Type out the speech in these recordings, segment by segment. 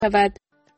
شود.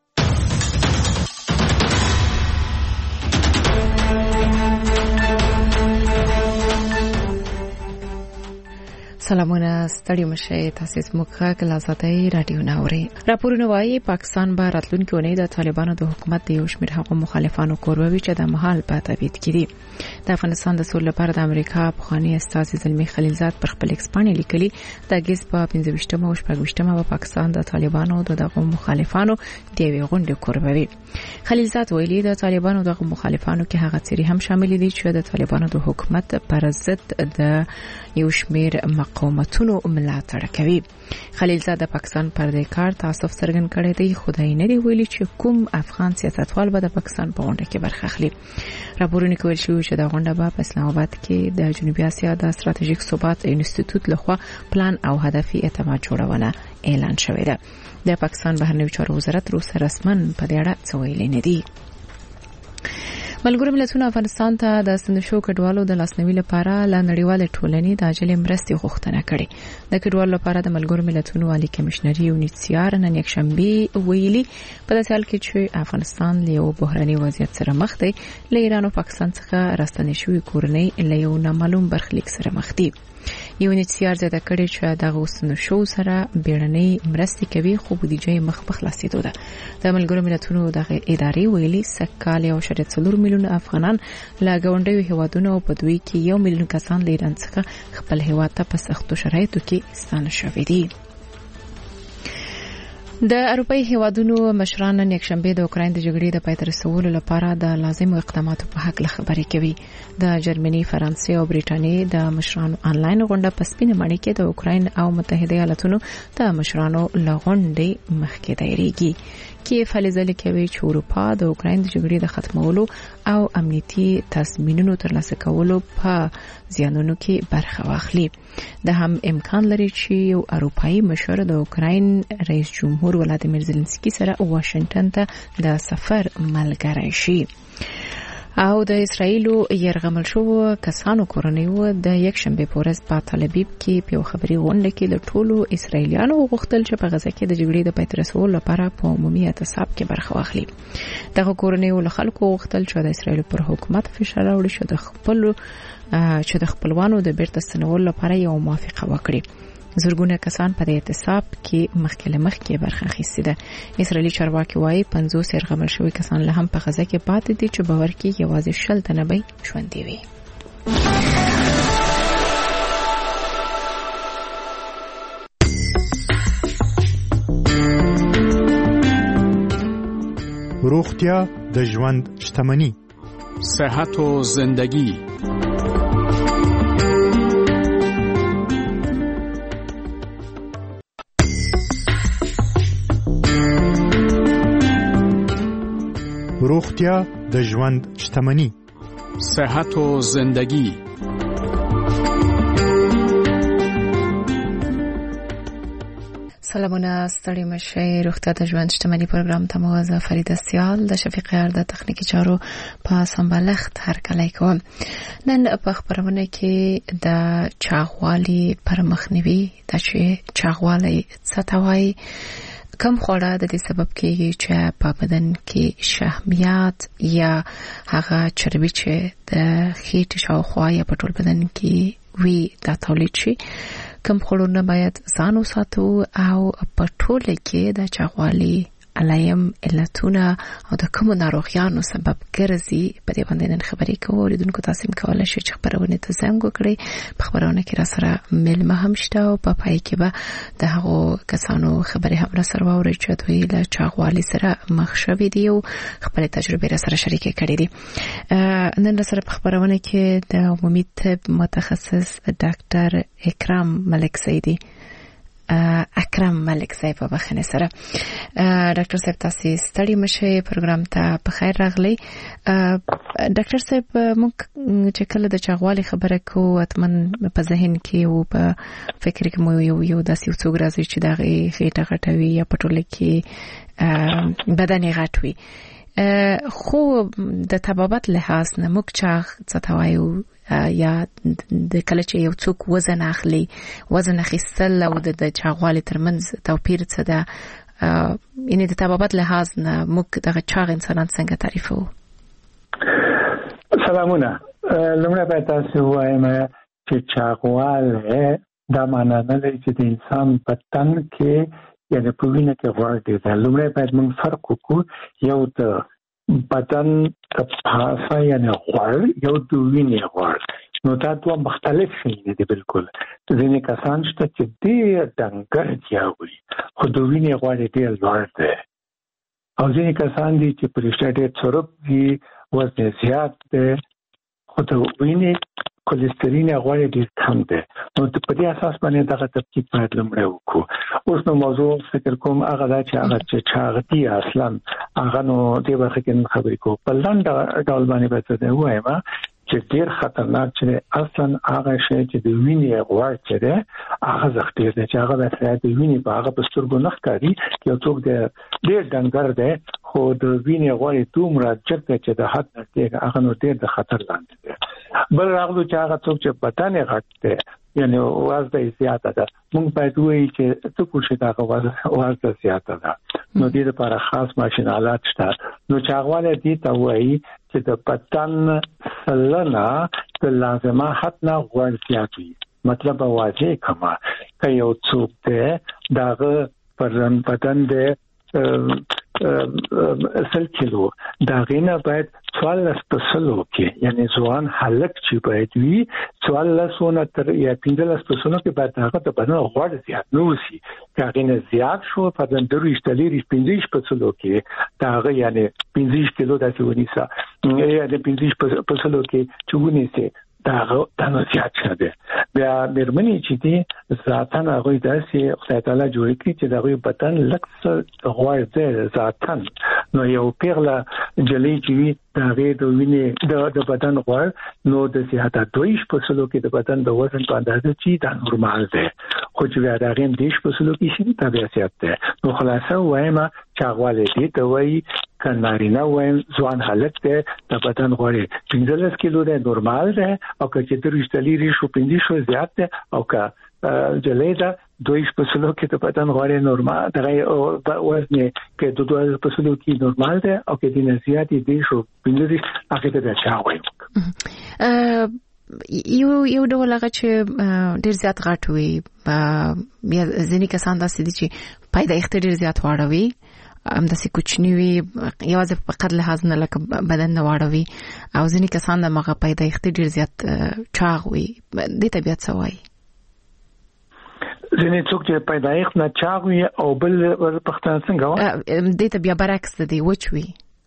سلامونه ستړي مشه تاسو زموږه کلازاتای رادیو ناوري راپورونه وايي پاکستان به راتلونکي اونۍ د طالبانو د حکومت د یو شمېر هغو مخالفانو کوربوي چې د محل په تبعید کړي. د افغانستان د سولې لپاره د امریکا پخوانی استازي زلمی خلیلزاد پر خپل ایکس باندې لیکلي د اگست په 15 او 16 په پاکستان د طالبانو دغه مخالفانو د یوې غونډې کوربوي. خلیلزاد ویلي د طالبانو دغه مخالفانو کې هغه څيري هم شامل دي چې د طالبانو د حکومت پر ضد د یو شمېر مقاومتونو ملاتړ کوي. خلیلزاد د پاکستان پر دې کار تاسف څرګند کړی دی. خدای نه دی ویلي چې کوم افغان سیاستوال به د پاکستان په غونډه کې برخه اخلي. راپورونه کوي چې د غونډه په اسلام آباد کې د جنوبي اسیا د ستراتیژیک ثبات انسټیټیوټ لخوا پلان او هدفي اعتماد جوړونه اعلان شوې ده. د پاکستان بهرنیو چارو وزارت روسه رسمن په دې اړه څه ویلي نه دي. ملګرو ملتونو افغانستان ته د ستنشو کډوالو د لاسنیوي لپاره له نړیوال ټولنې د عاجل مرستې غوښتنه کړې. د کډوالو لپاره د ملګرو ملتونو عالی کمشنري یونیسیار نن یکشنبه ویلي په داسې حال کې چې افغانستان له یو بحراني وضعیت سره مخ دی، له ایران او پاکستان څخه راستنې شوې کورنۍ له یو نامعلوم برخلیک سره مخ دي. یونیسیار زیاته کړې چې دغه وسنشو سره بیړنۍ مرستې کوي، خو بودیجه مخ په خلاصېدو ده. د ملګرو ملتونو دغه ادارې ویلي سکهال یو شریط 4 میلیون افغانان له ګاونډیو هیوادونو په دوی کې 1 میلیون کسان له ایران څخه خپل هیواد ته په سختو شرایطو کې ستانه شوي دي. د اروپאי هیوادونو مشران نن یکشنبه د اوکراین د جګړې د پای ته رسولو لپاره د لازمو اقداماتو په حق خبرې کوي. د جرمني، فرانسې او بریټانیې د مشرانو انلاین غونډه په سپینه ماڼۍ کې د اوکراین او متحده ایالاتونو د مشرانو لغونډې مخکې دایریږي. کې فلزل کوي چې اروپا د اوکراین د جګړې د ختمولو او امنیتي تضمینونو ترلاسه کولو په زیانونو کې برخه واخلي. د هم امکان لري چې یو اروپאי مشر د اوکراین رئیس جمهور ولادیمیر زيلنسکي سره واشنگټن ته د سفر ملګری شي. او د اسرایلو يرغمل شو کسانو کورنیو د یکشنبه په ورځ په تل ابیب کې په خبري غونډه کې د ټولو اسرایلیانو غوښتل چې په غزه کې د جګړې د پای ته رسولو لپاره په عمومي اعتصاب کې برخه واخلي. دغه کورنیو له خلکو غوښتل چې د اسرایل پر حکومت فشار راوړي چې د خپلوانو د بیرته ستنولو لپاره یو موافقه وکړي. زرګونه کسان په اعتصاب کې مخکې برخه اخیستې ده. اسرایلی چارواکي وايي 50 يرغمل شوي کسان له هم په غزه کې پاتې دي چې باور کوي یوازې 60 تنه به ژوندي وي. روغتیا د ژوند شتمني، صحت و زندگی. روغتیا د ژوند شتمني، صحت و زندگی. سلامونه ستړي مشه. روغتیا د ژوند شتمني پروګرام ته موازه فرید سیال د شفیق یار د تخنیکی چارو په سمبالښت هرکلی کوم. نن په خبرونه کې د چاغوالي پرمخنیوي د چاغوالي څه کم خوړه د دې سبب کېږي چې په بدن کې شحمیات یا هغه چربي چې د خېټې شاوخوا یا په ټول بدن کې وي دا تولید شي. کم خوړونه باید ځان وساتو او په ټوله کې د چاغوالي علایم علتونه او د کوم ناروغیانو سبب ګرځي په دې باندې نن خبرې کوو. لیدونکو تاسو کولای شئ چې خبرونه ته زنګ وکړئ. په خبرونه کې را سره ملمه هم شته او په پای کې به د هغو کسانو خبرې هم را سره واورئ چې دوی له چاغوالي سره مخ شوي دي او خپل تجربه را سره شریکې کړې دي. نن سره په خبرونه کې د عمومي طب متخصص ډاکټر اکرم ملک صاحب په بخنه سره. ډاکټر صاحب تاسو ستړي مشه پروګرام ته په خیر راغلی. ډاکټر صاحب موږ چې کله د چاغوالي خبره کوو اتمن په ذهن کې او په فکر کې مو یو داسې څوک راځي چې دغه خېټه غټوي یا په ټوله کې بدن غټوي. خو د طبابت لحاظ نه موږ چاغ څه توایو یا د کله چې یو څوک وزن اخلي، وزن اخیستل او د چاغوالي ترمنځ توپیر څه ده؟ یعنی د طبابت لحاظ نه موږ دغه چاغ انسانان څنګه تعریفو؟ سلامونه. لومړی باید تاسو وایم چې چاغواله دا معنا نه لري چې د انسان په تن کې یعنی په وینه کې غوړ دی. لومړی باید موږ فرق وکړو، یو د بدن د پاسه یعنی غوړ، یو د وینې غوړ. نو دا دوه مختلف شي دي بالکل. ځینې کسان شته چې ډېر ډنګر دي خو د وینې غوړ ډېر لوړ دی، او ځینې کسان دي چې په رښتیا ډېر چرب دي، وزن زیات دی خو د وینې کولېسترول غوړ ډېر کم دی. نو په دې اساس باندې دغه تفکیک باید لومړی وکړو. اوس نو موضوع فکر کوم هغه دا چې هغه چې چاغتي اصلا هغه نو دې برخه کې خبرې کوو. په لنډ ډول باندې به څه دی وایم چې ډېر خطرناک چې اصلا هغه شی چې د وینې غوړ چې دی هغه زختی دی چې هغه د وینې په هغه په سترګو نه ښکاري. یو څوک ډېر ډنګر دی خو د وینې غوړ دومره چک دی چې د حد نه کېږي، هغه نو ډېر د خطر لاندې دی. بل راغلو چې هغه څوک چې بدن یې غټ دی یعنی وزن یې زیاته ده، موږ باید وایو چې څه کوشش دا وزن زیاته ده. نو دې لپاره خاص ماشین آلات شته. نو چاغواله دې ته وایي چې د بدن سلنه د لازمه حد نه غوړ زیات وي. مطلب واضح کما که یو څوک دی داغه بدن دی 100 کیلو، دا غینه باید 14 پسلو کې یعنی ځوان هلک چې باید وي 14 تر یا 15 پسلو کې باید هغه د بدن غوړ زیات نه وسی. دا غینه زیات شو په د 15 پسلو کې دا یعنی 15 کیلو داسې ونیسه یا د 15 پسلو کې چونه دا نو زیات شده. بیا مرمنی چې دی ذاتن هغه داسې خدای تعالی جوړ کړی چې دا غوي بدن لکس غوړ دی ذاتن. نو یو پیغله جلی چې دا غي د وینې د بدن غوړ نو د زیاته 2 پسلو کې د بدن د وزن په اندازه چې دا نورمال دی، خو چې بیا دا غیم 10 پسلو کې شي دا بیا زیات دی. نو خلاصه وایم چاغواله دي ته وایي کنارینه وایم ځوان حالت دی د بدن غوړ 15 کیلو دی نورمال دی، او که چې درشتلی ریشو 15 زیات دی، او که جلیدا 2 پسلو کې د بدن غوړ نورمال دی، وزن کې 2 پسلو کې نورمال دی، او کې د زیاتې دی شو 15 هغه ته چا وایم. یو ډول هغه چې ډیر زیات غټ وي، ځینې کسان داسې دي چې پیدایښت ډیر زیات واړوي، همداسې کوچنی وي یوازې په قد لحاظ نه لکه بدن نه واړوي، او ځینې کسان د مغه پیدایښت ډیر زیات چاغ وي. دې طبیعت څه وایي؟ ځینې څوک چې پیدایښت نه چاغ وي او بل پښتانه څنګه وایي دې ته بیا برعکس دی وچ وي.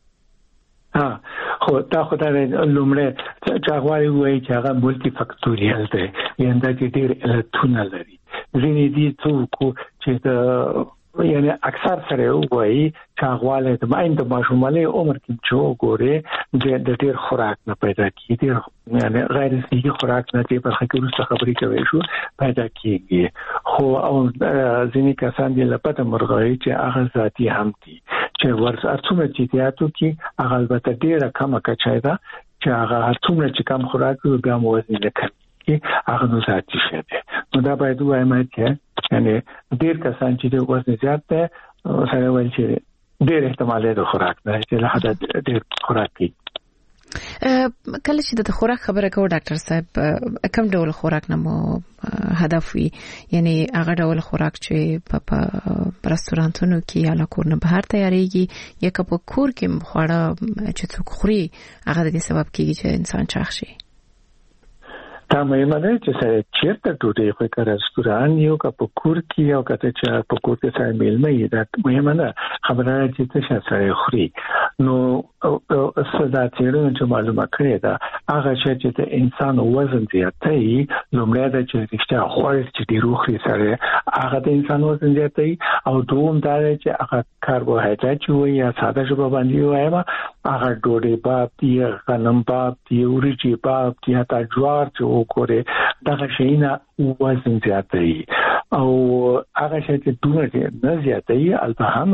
خو دا خدای لومړی چاغوالی وایي چې هغه مولټي فاکټوریال دی، یعنی دا چې ډېر علتونه لري. ځینې دي څوک چې یعنی اکثر سره وایي چاغواله د ماشومانه عمر کې چې وګوري د ډېر خوراک نه پیدا کیږي، یعنی غیر صحي خوراک نه چې په خبرو خبرې کوي شو پیدا کیږي. خو او ځینې کسان دي لپاره مرغۍ چې هغه ذاتي هم دي چې ورڅومره چې تیاتو کې هغه البته ډېره کمه کچای ده چې هغه څومره چې کم خوراک بیا مو وزن نه کوي، هغه نو ذاتي شه ده. نو دا باید وایم چې یعنی ډېر کسان چې د وزن زیات ده سره وایي چې ډېر احتمال لري خوراک نه چې له حد ډېر خوراک کوي. کله چې د خوراک خبره کوو ډاکټر صاحب، کوم ډول خوراک نه مو هدف وي؟ یعنی هغه ډول خوراک چې په رستورانتونو کې یا له کور نه بهر تیاریږي، یا که په کور کې خواړه چې څوک خوري هغه د دې سبب کېږي چې انسان چاغ شي؟ دا مهمه ده چې سره چیرته ډوډۍ خوري، که رستوران یو که په کور کې یو که چې په کور کې سره میلمه یې، دا مهمه ده خبره چې څه سره خوري. نو صدا چیرته چې معلومه کړی دا هغه چې د انسان وزن زیاتوي، لومړی دا چې رښتیا خوړل چې ډېر خوري سره هغه د انسان وزن زیاتوي، او دوم دا چې هغه کاربوهایډریټ وي یا ساده ژبه باندې وایم هغه ډوډۍ باب دی، غنم باب دی، وريجي باب دی، تا جوار چې وګوره دا شیونه وزن زیاتوي، او هغه چې دومره نه زیاتوي البته هم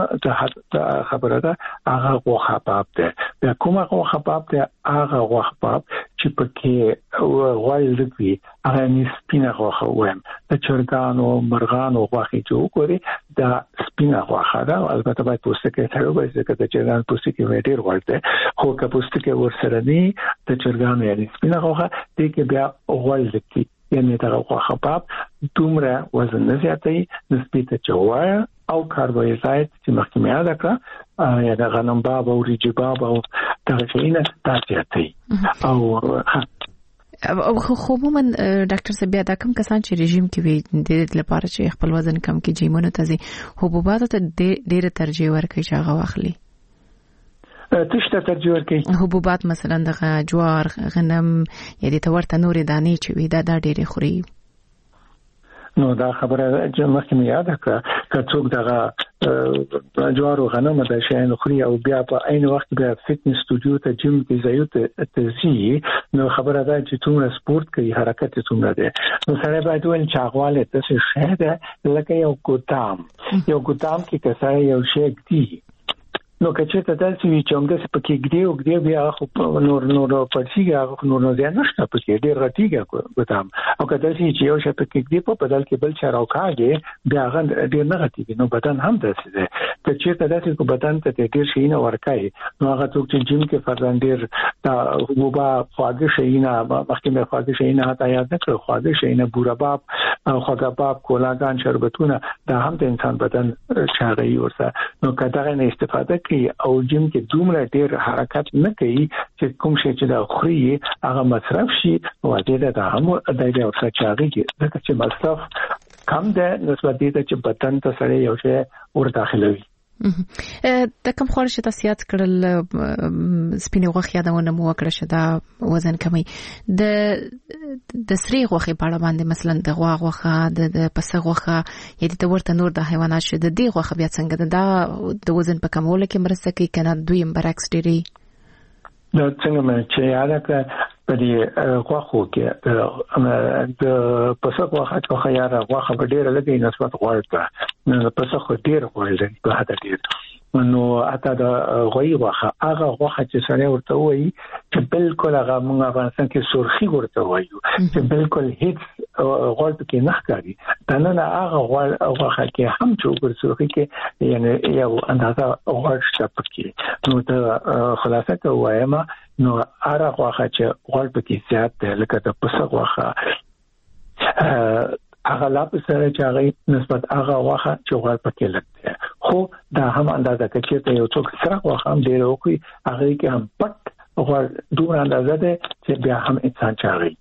خبره ده هغه غوښه باب ده. بیا کومه غوښه باب ده؟ هغه غوښه باب چې پکې غوړ لګوي هغه سپینه غوښه وایم د چرګانو مرغانو غوښه چې وګوري دا سپینه غوښه ده البته باید پوستکی سره وایي چې د چرګانو پوستکی ډېر غوړ دی خو که پوستکی ورسره نه د چرګانو یعنی سپینه غوښه دې کې بیا غوړ لګي یعنی دا غوښه پاپ دومره وزن نه زیاتوي نسبت جوار او کاربوهایدرات چې مخکې مې یاد کړه یا د غنم باب او ریجی باب او دغه شیونه زیاتوي او خو عموما ډاکټر صاحب بیا دا کوم کسان چې رژیم کې وي د لپاره چې خپل وزن کم کړي جیمونو ته ځي حبوبات ته ډېر ترجیح ورکړي چې هغه واخلي تشته ترجیح ورکړي حبوبات مثلا د جوار غنم یا د تورته نورې دانې چې وي دا ډېرې خوري نو دا خبره چې مخکې مې یاد کړه که څوک دغه جوار او غنم د شیان خوري او بیا په عین وخت بیا فټنس سټوډیو ته جیم کې ځایو ته ځي نو خبره ده چې څومره سپورت کوي حرکت څومره ده نو سره باید ول چاغواله څه شی ده لکه یو ګودام کې کسای یو شی دی نو کچې ته داسې وي چې موږ په کې ګډي بیا خو نور پړسیږي هغه نور نه ځان نشته په کې ډېر راټیږي ګدام او کله چې یو شی په کې ګډي په بدل کې بل چا راوکاږي بیا هغه ډېر نه غټیږي نو بدن هم داسې ده کچې ته داسې کو بدن ته ډېر شي نه ورکای نو هغه څوک چې جیم کې فرضاً ډېر دا حبوبا خواږه شي نه مخکې مې خواږه شي نه هتا یاد نه کړ خواږه شي نه بوراباب خواږه باب کولاګان شربتونه دا هم د انسان بدن شاغي ورسره نو کله نه استفاده او جیم کې دومره ډېر حرکت نه کوي چې کوم شي چې دا خوري هغه مصرف شي او دا هم د دې او څه چاغي چې مصرف کم ده نسبت دې چې بدن ته سره یو شی ور داخلوي د کوم خور چې تاسو یاد کړل سپینې غوښه یادونه مو وکړه چې دا وزن کموي د سری غوښه په اړه باندې مثلا د غوا غوښه د پسه غوښه یا د ورته نور د حیوانات چې د دې غوښه بیا څنګه ده د وزن په کمولو کې مرسته کوي کنه دوی برعکس ډېری دا څنګه مې چې یاد کړ په دې غوښو کې د پسه غوښه یا غوښه په ډېر لګي نسبت غوړ ده نو پسه خو ډېر غوړ لري په هدا ډېر نو اته د غوي غوښه هغه غوښه چې سره ورته وایي چې بالکل هغه موږ افغانستان کې سرخي ورته وایو چې بالکل هیڅ غوړ کې نه ښکاري دا نه هغه غوښه کې هم چې سرخي کې یعنی یو اندازه غوړ شته پکې نو د خلاصه ته وایم نو اره غوښه چې غوړ پکې زیات دی لکه د پسه غوښه هغه لا په سره چې هغه نسبت هغه غوښه چې غوړ پکې لګ دی خو دا هم اندازه کې چې یو څوک سره غوښه هم ډېر وکړي هغه کې هم پټ غوړ دومره اندازه ده چې بیا هم انسان چاغي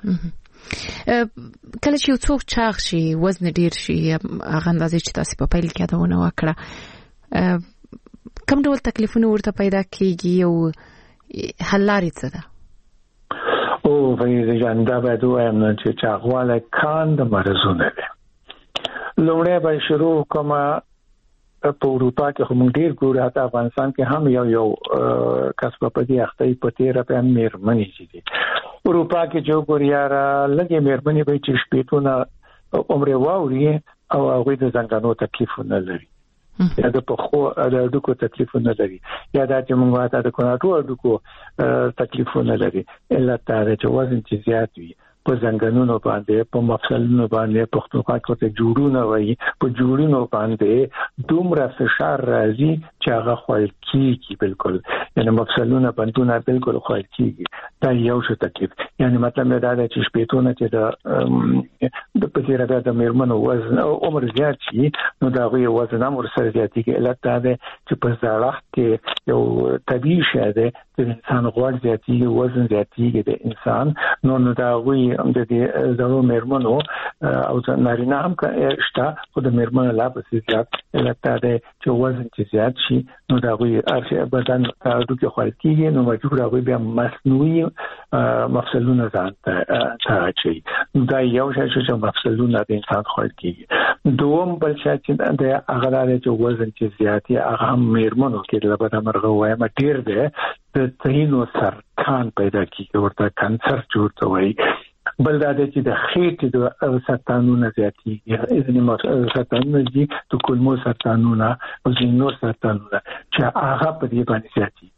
کله چې یو څوک چاغ شي وزن ډېر شي هغه اندازې چې تاسو په پیل کې یادونه وکړه کوم ډول تکلیفونه ورته پیدا کیږي او حل لارې څه ده او وایي ځاندا به دویم چې چاغواله کان د مرزونه ده لومړی به شروع کومه په اروپا کې هم ډیر ګور هتا افغانستان کې هم یو کسب په دې اخته په 13 مېرمنې دي اروپا کې جو ګوريارا لګي مېرمنې به چې شپېتونه عمر واوري او هغه د زنګانو تکلیفونه لري یا د پخو د ډکو تکلیفونه لري یا د موږ د کوناټو ډکو تکلیفونه لري الا تر چې وزن چې زیات وي په زنګانونو باندې په مفصلونو باندې پختونخوا کې ته جوړونه وایي په جوړونو باندې دومره فشار راځي چې هغه خوړل کیږي بالکل یعنی مفصلونه باندې بالکل خوړل کیږي دا یو څه تکلیف یعنی مطلب دا دی چې شپېتونه چې د پتیرا د میرمنو وزن او عمر زیات شي نو دا غوي وزن هم ورسره زیاتېږي علت دا دی چې په زړښت کې یو طبيعي شی دی چې انسان غوړ زیاتېږي وزن زیاتېږي د انسان نو دا غوي د دې زړو میرمنو او نارینه هم شته خو د میرمنو لا په زیات علت دا دی چې وزن چې زیات شي نو دا غوي بدن دوی خوړل کیږي نو مجبور غوي بیا مصنوعي مفصلونه ځان ته اچي دا یو شی چې مفصلونه د انسان خوړل کیږي دوم بل شی چې د هغه د وزن چې زیاتی هغه میرمنو کې د بدن مرغه وایم ډیر دی د تینو سرطان پیدا کیږي ورته کانسر جوړته وایي بل دا چې د خېټې د سرطانونو زیاتېږي ځینې سرطانونه دي د کولمو سرطانونه او ځینې نور سرطانونه چې هغه په دې باندې زیاتېږي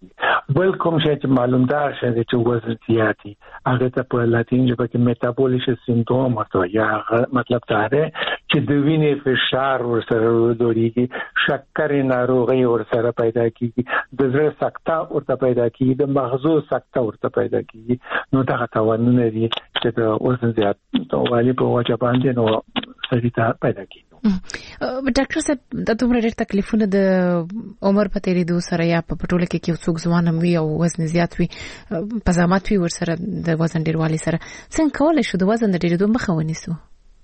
بل کوم شی چې معلومدار شې چې وزن زیاتی هغه ته په لاتین ژبه کې میټابولیک سندروم ورته یا مطلب دا دی چې د وینې فشار ورسره ورودوريږي شکر ناروغي ورسره پیدا کیږي د زړه سکته ورته پیدا کیږي د مغزو سکته ورته پیدا کیږي نو دا تاوانونه دي چې د وزن زیات والی په وجه باندې نو سړي ته پیدا کیږي ډاکټر صاحب د دومره ډېر تکلیفونه د عمر په تیریدو سره یا په ټوله کې چې څوک ځوان وي او وزن زیات وي په زحمت وي ورسره د وزن ډیروالي سره څنګه کولای شو د وزن د ډیریدو مخه ونیسو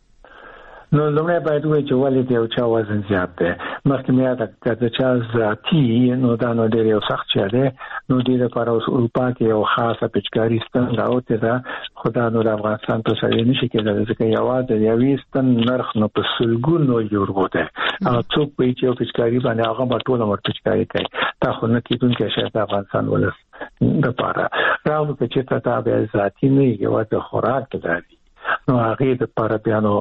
نو لمړی باید وایي چې ولې د یو چا وزن زیات دی مخکې مې یاد د چا ذاتي نو دا نو ډېر یو سخت شی دی نو دې لپاره اوس اروپا کې یو خاصه پچکاري ستن راوتې ده خو دا نو د افغانستان په سړی نشي کېدلی ځکه یوازې د یوې ستن نرخ نو په سلګونو یورو دی هغه څوک وایي چې یو پچکاري باندې هغه به ټول عمر پچکاري کوي دا خو نه کېدونکی شی د افغانستان ولس دپاره راغلو که چېرته دا بیا ذاتي نه وي یوازې خوراک لري نو هغه د لپاره بیا نو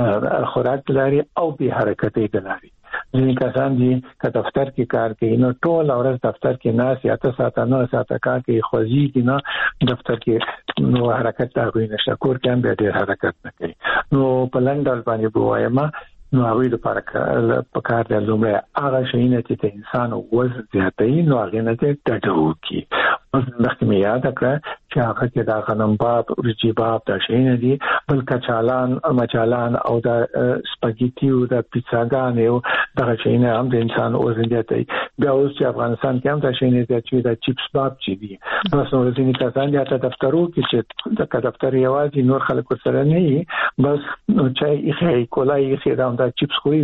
خوراک لري او به حرکتي لري ځینې کسان دي چې دفتر کې کار کوي نو ټول ورځ دفتر کې ناس یا 8 ساعته 9 ساعته کار کوي خوځي کې نه دفتر کې نو حرکت دا کوي نشته کور کې هم ډېر حرکت نه کوي نو په لندن باندې بوایم نو هغه د لپاره په کار د لومړی هغه شي نه چې انسان وزن زیاتوي نو هغه نه ته ټټو کی اوس مخکې مې یاد کړ چې هغه کې دا غنم باب ورچی باب دا شي نه دي بل کچالان مچالان او دا سپاګیټي او دا پیزاګان یو دا شي نه هم د انسان وزن زیاتوي بیا اوس چې افغانستان کې هم دا شي نه چې دا چیپس باب چي دي نو څنګه کسان یا ته دفترو کې چې د دفتر یوازې نور خلک سره نه بس چای یې کولای یې دا دا چیپس خوري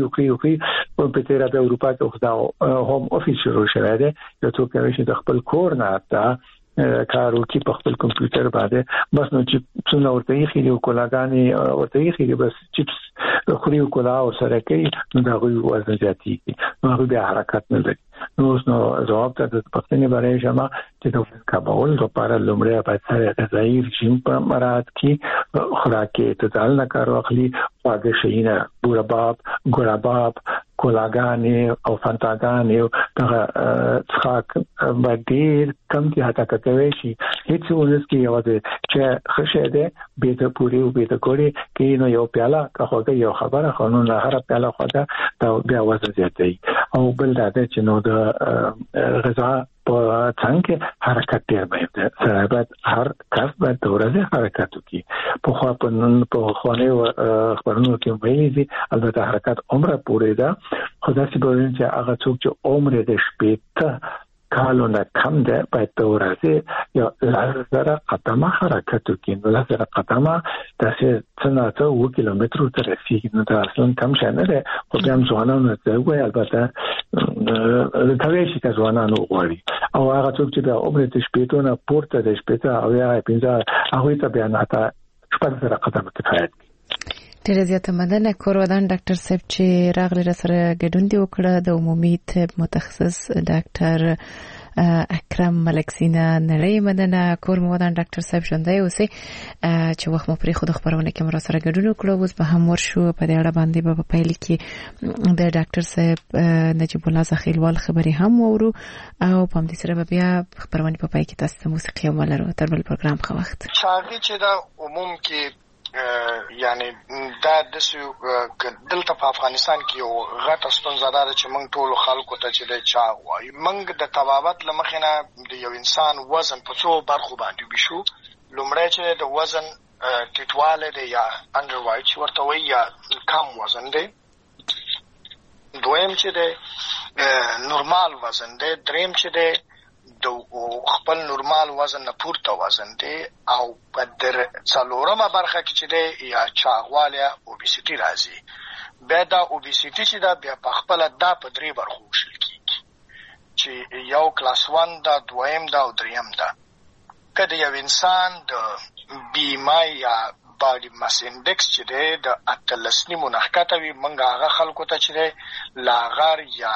په پیټرا د اروپا کې خو هوم افیس شروع شوی دی یو څوک چې د خپل کور نه تا کارو کې په خپل کمپیوټر باندې بس نو چې څنګه ورته یې خېلو کولاګانی ورته یې خېلو بس چیپس خوري کولا او سره کوي نو دا غوي وزن زیاتېږي نو هغه بیا حرکت نه لري نو جواب ته د پښتنې باندې جما چې د کابل لپاره لومړی باید سره غذایی رژیم په مراعات کې خوراکي اعتدال نه کار واخلي واګه شینه بورباب ګوراباب کولاګانې او فانتاګانې او دغه څخه باندې کم کې هتا کوي شي هیڅ ونس کې یو چې خشه ده به ته پوری او به ته کوړي کې نو یو پیاله کاخوګه یو خبره خانون هر پیاله خوده دا بیا وزن زیاتوي او بل دا چې نو د غذا په څنګه حرکت ډیر باید سره باید هر کس باید د ورځې حرکت وکړي په خو په خوانه خبرونو کې ویلي دي البته حرکت عمره پورې ده خدای سي به چې هغه څوک چې عمر د شپې کالو نه کم ده باید د ورځې یا لزر قدمه حرکت وکړي نو لزر قدمه داسې څنګه 2 کیلومتر تر رسیدي نو دا اصلا کم شي نه ده خو بیا ځوانانو ته وایي البته د توګه چې ځوانانو غواړي او هغه څوک چې د عمر د شپې نه پورته د شپې او یا 15 هغه ته بیا نه تا شپږ زره قدمه کفایت ډیره زیاته مننه کورودان ډاکټر صاحب چې راغلی را سره ګډون دی وکړه د عمومي طب متخصص ډاکټر اکرم ملکسینا نړۍ مننه کورودان ډاکټر صاحب ژوندۍ اوسئ چې وخت مو پرې خود خبرونه کې مر سره ګډون وکړو اوس به هم ورشو په دې اړه باندې په پیل کې د ډاکټر صاحب نجیب الله زخیلوال خبري هم ورو او په دې سره بیا خبرونه په پای کې تاسو ته موسیقي ولرو تر بل پروګرام خو وخت شاګي چې دا عموم کې یعنی دا د دلته په افغانستان کې یو غټه ستونزه ده چې موږ ټول خلکو ته چې د چا وایي موږ د طبابت لمخینه د یو انسان وزن په څو برخو باندې بشو لومړی چې د وزن ټیټواله دی یا انډر وایټ ورته وایي یا کم وزن دی دویم چې د نورمال وزن دی دریم چې د خپل نورمال وزن نه پورته وزن دی او په در څلورمه برخه کې چې دی یا چاغواله اوبیسيټي راځي بیا دا اوبیسيټي چې دا بیا په خپل دا په درې برخو وشل کیږي چې یو کلاس 1 دا دویم دا او دریم دا کله یو انسان د بیمای یا باډي ماس انډکس چې دی د اتلسنی منحکته وي منګه هغه خلکو ته چې دی لاغر یا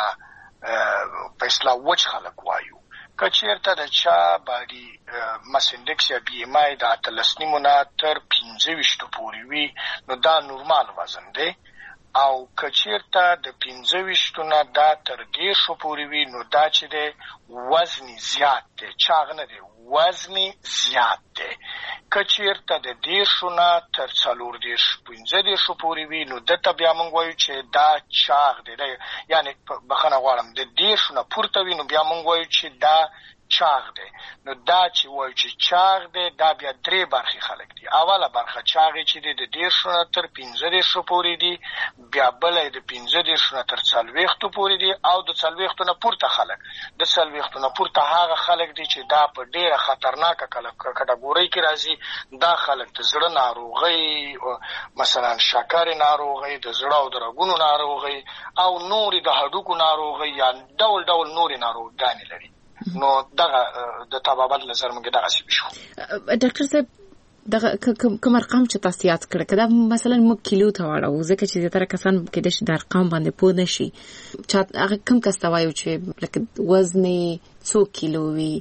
په اصطلاح وچ خلک وایو کچیرته د چا باډي ماس انډکس یا بی ام آی د اتلسنی مونه تر 25 پورې وي نو دا نورمال وزن دی او کچیرته د 25 نه دا تر 10 پورې وي نو دا چې د وزن زیات دی، چاغ نه دی، وزن زیات دی. کچیرته د 10 نه تر 14-15 پورې وي نو دته بیا موږ وایو چې دا چاغ دی، یعنی بخښنه غواړم د 10 نه پورته وي نو بیا موږ وایو چې دا چاغ دی. نو دا چې وایو چې چاغ دی دا بیا 3 برخې خلک دي. اوله برخه چاغې چې دی د 10 نه تر 15 پورې دي، بیا بله د 15 نه تر 40 پورې دي، او د 40 نه پورته خلک. د 40 نه پورته هغه خلک دي چې دا په ډیره خطرناکه کټګورۍ کې راځي. دا خلک د زړه ناروغۍ، مثلا شکر ناروغۍ، د زړه او د رګونو ناروغۍ او نورې د هډوکو ناروغۍ یا ډول ډول نورې ناروغانې لري. نو دغه د طبابت نظر موږ دغه سی بشو. ډاکټر صاحب دغه کوم ارقام چې تاسو یاد کړل کدا مثلا موږ کیلو ته واړو ځکه چې زیاتره کسان کې د ارقام باندې پوه نشي چې هغه کوم کس ته وایو چې لکه وزن 100 کیلو وي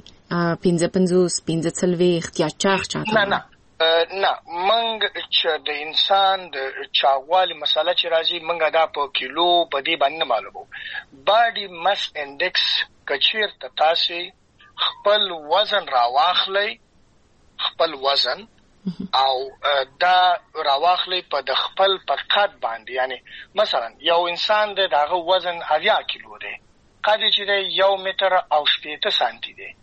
55 یا چاغ چاته نه منګ چې د انسان د چاغوالي مسله چې راځي منګه دا په کیلو په دې باندې معلومو. باډي مس انډکس کچیرته تاسو خپل وزن راواخلئ، خپل وزن او دا راواخلئ په د خپل په قد باندې. یعنی مثلا یو انسان د دغه وزن 80 کیلو دی، قد چې دی 1 متر او 70 سانتي دی.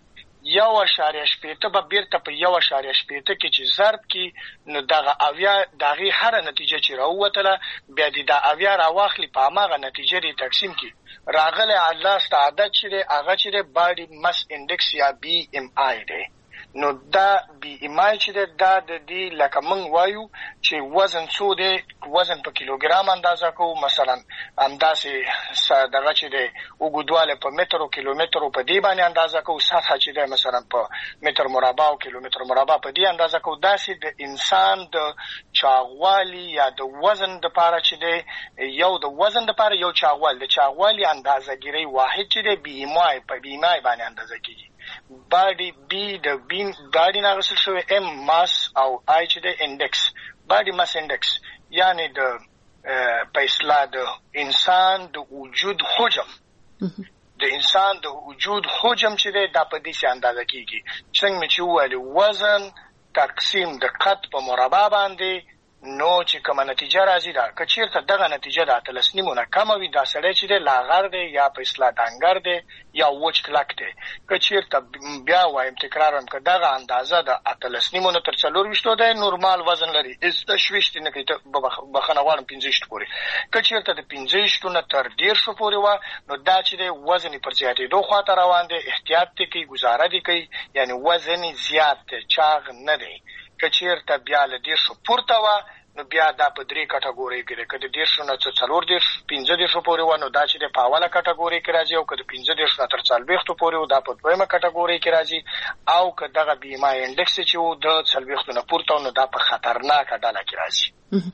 1.8 به بیرته په 1.8 کې چې ضرب کی نو دغه اویا دغه هر نتیجه چې راووتله بیا د اویا راواخلی په هغه نتیجه دی تقسیم کی راغله الله ستعداد چې هغه چې باډي مس انډکس یا بی ام آی دی. نو دا بی ام آی چې دا د دې لکه موږ وایو چې وزن څو دی، وزن په کیلوګرام اندازه کوو. مثلا اندازه دغه چې دی وګدواله په متر او کیلومتر په دی باندې اندازه کوو، سطح چې دی مثلا په متر مربع او کیلومتر مربع په دی اندازه کوو. دا چې د انسان د چاغوالي یا د وزن د پاره چې دی یو د وزن د پاره یو چاغوال د چاغوالي اندازه ګیری واحد چې دی بی ام آی په بی ام آی باندې اندازه کیږي. باډي بی د بین باډي ناغسل شوی ام ماس او آی چې د انډکس باډي ماس انډکس یعنی د په اصطلاح د انسان د وجود حجم د انسان د وجود حجم چې د په دې اندازه کیږي. څنګه چې وایي وزن تقسیم د قد په مربع باندې نو چې کومه نتیجه راځي دا کچیرته دغه نتیجه د اتلس نیمونه کم وي دا سړی چې د لاغر دی یا په اصطلاح دانګر دی یا وچ کلک دی. کچیرته بیا وایم تکرارم که دغه اندازه د اتلس نیمونه تر 24 دی نورمال وزن لري اس تشويش نه کوي بخنه غواړم 15 پورې. کچیرته د 15 نه تر 10 پورې و نو دا چې د وزن پر زیاتېدو خاطر روان دی، احتیاط کوي، گزاره دی کوي، یعنی وزن زیات دی، چاغ نه دی. کچیرته بیا له 10 پورته و نو بیا دا په 3 کټګورۍ کې ده. که د 10 نه تر 15 پورې و نو دا چې د په اوله کټګورۍ کې راځي، او که د 15 نه تر 40 پورې و دا په دویمه کټګورۍ کې راځي، او که دغه بی ام آی انډکس چې و د 40 نه پورته نو دا په خطرناکه ډله کې راځي.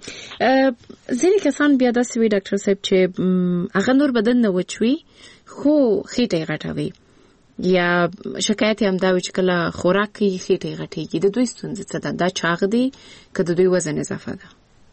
ځینې کسان بیا داسې وي ډاکټر صاحب چې هغه نور بدن نه وچوي خو خېټه یې غټوي، یا شکایت هم دا و چې کله خوراک کوي خېټه یې غټېږي. د دوی ستونزه څه ده؟ دا چاغ دی که د دوی وزن اضافه ده؟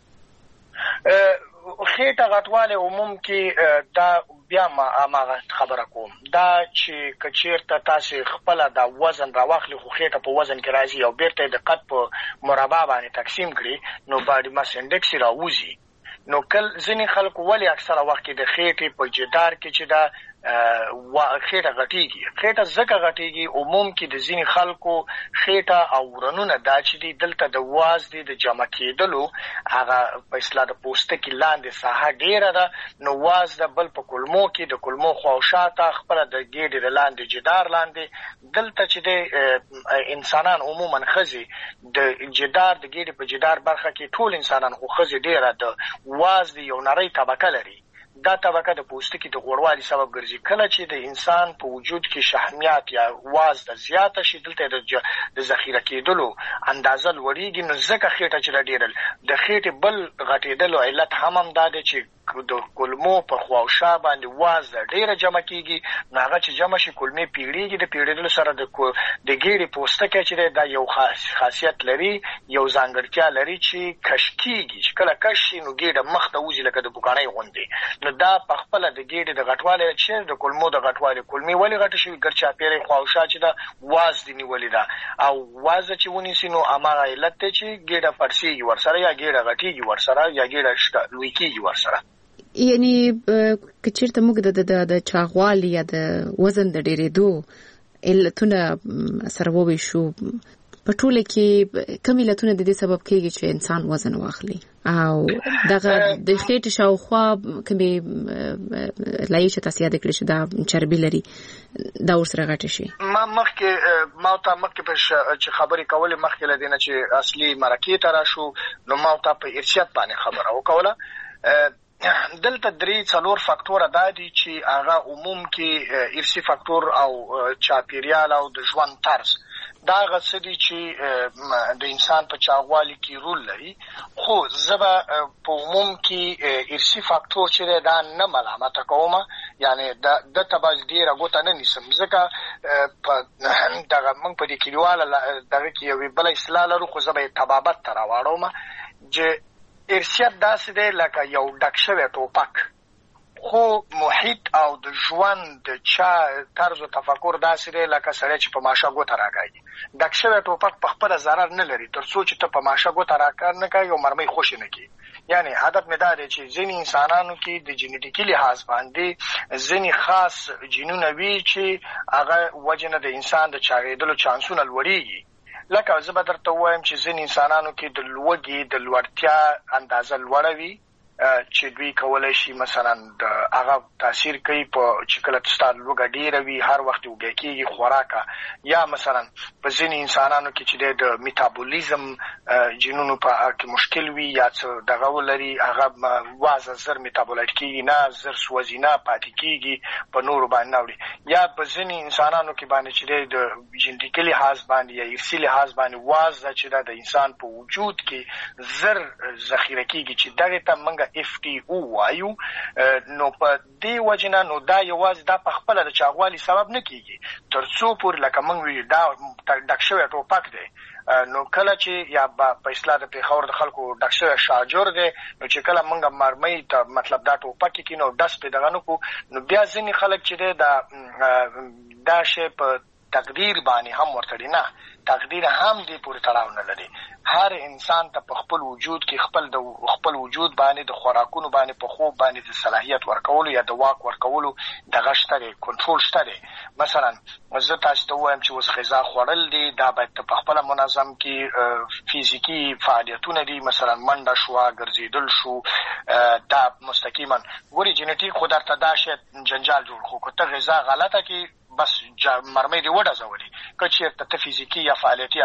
خېټه غټواله عموم کې دا بیا ما خبره کوم دا چې کچیرته تاسو خپل د وزن راواخلي خو خېټه په وزن کې راځي او بیرته د قد په مربع باندې تقسیم کړي نو باډي ماس انډکس راوځي. نو ځینې خلکو ولی اکثره وخت د خېټې په جدار کې چې دا خېټه غټیږي. خېټه ځکه غټیږي عموم کې د ځینې خلکو خېټه او ورنونه دا چې دی دلته د واز دی د جمع کېدلو هغه په اصطلاح د پوستکي لاندې ساحه ډیره ده، نو واز د بل په کلمو کې د کلمو خواوشاته خپل د ګېډې د لاندې جدار لاندې دلته چې د انسانان عموما خزي د جدار د ګېډې په جدار برخه کې ټول انسانان خو خزي ډیره د واز دی یو نری طبقه لري. دا طبقه د پوستکي د غوړوالي سبب ګرځي. کله چې د انسان په وجود کې شحمیات یا واز د زیاته شي دلته د ذخیره کېدلو اندازه لوړیږي، نو ځکه خېټه چې ډیرل د خېټې بل غټېدلو علت هم دا دی چې د کلمو په خواوشا باندې وازه ډیره جمع کیږي. هغه چې جمع شي کلمې پیړیږي. د پیړېدلو سره د ګیډې پوستکی چې دا یو خاصیت لري، یو ځانګړتیا لري چې کش کیږي. چې کله کش شي نو ګیډه مخ ته وځي لکه د بوکانۍ غوندې. نو دا په خپله د ګیډې د غټوالی چې د کلمو د غټوالی، کلمې ولې غټې شوي؟ ګر چاپېره یې خواوشا چې ده واز دې نیولې ده، او وازه چې ونیسي نو هماغه علت دی چې ګیډه پړسېږي ورسره، یا ګیډه غټېږي ورسره، یا ګیډه لوی کېږي ورسره. یعنی که چېرته موږ د چاغوالي یا د وزن د ډېرېدو علتونه سره وویشو، په ټوله کې کوم علتونه د دې سبب کېږي چې انسان وزن واخلي، او دغه د خېټې شاوخوا کومې لایې چې تاسو یاد کړئ چې دا چربي لري دا ورسره غټه شي؟ ما مخکې په چې خبرې کولې مخکې له دې نه چې اصلي مرکې ته راشو، نو ما ته په ارثیت باندې خبره وکوله. دلته 3-4 فاکتوره دا دي چې هغه عموم کې ارثي فاکتور او چاپیریال او د ژوند طرز دا هغه څه دي چې د انسان په چاغوالي کې رول لري. خو زه به په عموم کې ارثي فاکتور چې دی دا نه ملامته کوم، یعنې دته به ډېره ګوته نه نیسم، ځکه دغه موږ په دې کلیواله دغه کې یوې بله اصطلاح لرو، خو زه به یې طبابت ته راواړوم چې ارثیت داسې دی لکه یو ډک شوی ټوپک، خو محیط او د ژوند د چا طرز و تفکر داسې دی لکه سړی چې په ماشه ګوته راکاږي. ډک شوی ټوپک په خپله ضرر نه لري تر څو چې ته په ماشه ګوته راکار نه کوي او مرمۍ خوشې نه کړي. یعنې هدف مې دا دی چې ځینې انسانانو کې د جینیټیکي لحاظ باندې ځینې خاص جینونه وي چې هغه وجې نه د انسان د چاغېدلو چانسونه لوړېږي. لکه زه به درته ووایم چې ځینې انسانانو کې د لوږې د لوړتیا اندازه لوړه وي، چې دوی کولی شي مثلا هغه تاثیر کوي په چې کله ستا لوږه ډېره وي هر وخت وږی کېږي خوراکه، یا مثلا په ځینې انسانانو کې چې د میتابولیزم جینونو په کې مشکل وي یا څه دغه ولري، هغه وازه زر میتابولیت کېږي نه، زر سوځي نه، پاتې کېږي، په نورو باندې نه وړي. یا په ځینې انسانانو کې باندې چې د جینټیکي لحاظ باندې یا ارثي لحاظ باندې وازه چې د انسان په وجود کې زر ذخیره کېږي چې دغې ته موږ FTO وایو. نو په دې وجه نه نو دا یوازې دا په خپله د چاغوالي سبب نه کېږي تر څو پورې لکه موږ ویل دا ډک شوی ټوپک دی. نو کله چې یا په اصطلاح د پېښور د خلکو ډک شوی شاجور دی، نو چې کله موږ مرمۍ ته مطلب دا ټوپک کړي نو ډس پې دغه نه کړو، نو بیا ځینې خلک چې دی دا شی په تقدیر باندې هم ورتړي. نه، تقدیر هم دې پورې تړاو نه لري. هر انسان ته په خپل وجود کې خپل وجود باندې د خوراکونو باندې په خوب باندې د صلاحیت ورکولو یا د واک ورکولو دغه شته دی، کنټرول شته دی. مثلا زه تاسو ته وایم چې اوس غذا خوړل دي دا باید ته په خپله منظم کې فزیکي فعالیتونه دي، مثلا منډه شوه، ګرځېدل شو، دا مستقیما ګورې جینټیک خو درته دا شی جنجال جوړ خو که ته غذا غلطه کې بس مرمۍ دې وډزولي. که چېرته ته فزیکي یا فعالیتي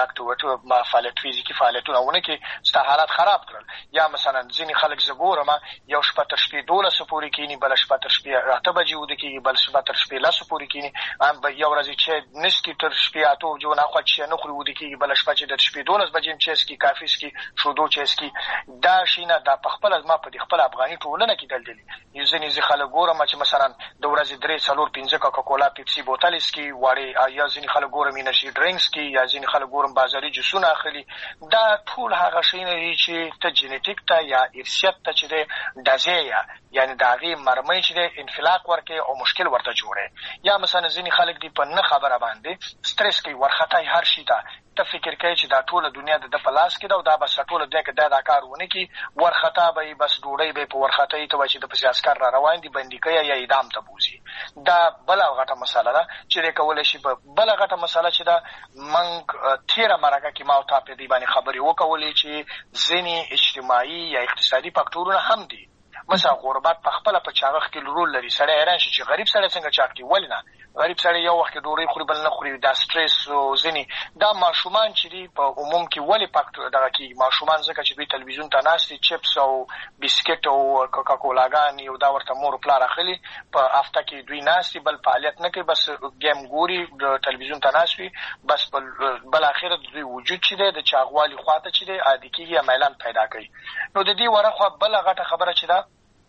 فزیکي فعالیتونه ونه کړې ستا حالت خراب کړل. یا مثلا ځینې خلک زه ګورم یو شپه تر شپې 12 پورې کښېني، بله شپه تر شپې 8 بجې وده کېږي، بله شپه تر شپې 10 پورې کښېني، یو ورځ چې نسکي تر شپې 8 بجو نه خوا چې نه خوري وده کېږي، بله شپه چې تر شپې 12 بجې چې اسکي کافي اسکي شودو چې اسکي. دا شیونه دا په خپله زما په دې خپله افغاني ټولنه کې دلدلي. ځینې خلک ګورم چې مثلا د ورځې 3-4-5 کوکاکولا پیپسي بوتل اسکي واړې، یا ځینې خلک ګورم انرژي ډرینکس کې، یا ځینې خلک ګورم بازاري جوسونه اخلي. دا ټول هغه شیونه دي چې ته جینټیک ته یا ارثیت ته چې دی ډزې یعنې د هغې مرمۍ چې دی انفلاق ورکوي او مشکل ورته جوړوي. یا مثلا ځینې خلک دي په نه خبره باندې سټرس کوي، ورخطای هر شي ته ته فکر کوي چې دا ټوله دنیا د په لاس کې ده او دا بس ټوله دنیا کې دا کار ونه کړي، ورخطا به یې بس ډوډۍ به یې په ورخطایي ته وایي چې د پسې عسکر را روان دي، بندي کوي یا اعدام ته بوځي. دا بله غټه مسله ده چې دی کولی شي. بله غټه مسله چې ده موږ تېره مرکه کې ما او تا په دې باندې خبرې وکولې چې ځینې اجتماعي یا اقتصادي فاکتورونه هم دي. مثلا غربت په خپله په چاغښت کې رول لري. سړی حیران شي چې غریب سړی څنګه چاغ کړي. ولې نه؟ غریب سړی یو وخت کې ډوډۍ خوري بل نه خوري. دا سټرس او ځینې دا ماشومان چې دي په عموم کې ولې دغه کېږي ماشومان ځکه چې دوی تلویزیون ته ناست دي، چپس او بسکټ او کوکاکولاګانې او دا ورته مور و پلار اخلي، په هفته کې دوی ناست دي، بل فعالیت نه کوي، بس ګیم ګوري، تلویزیون ته ناست وي، بس بالاخره د دوی وجود چې دی د چاغوالي خواته چې دی عادي کېږي یا میلان پیدا کوي. نو د دې ورخوا بله غټه خبره چې ده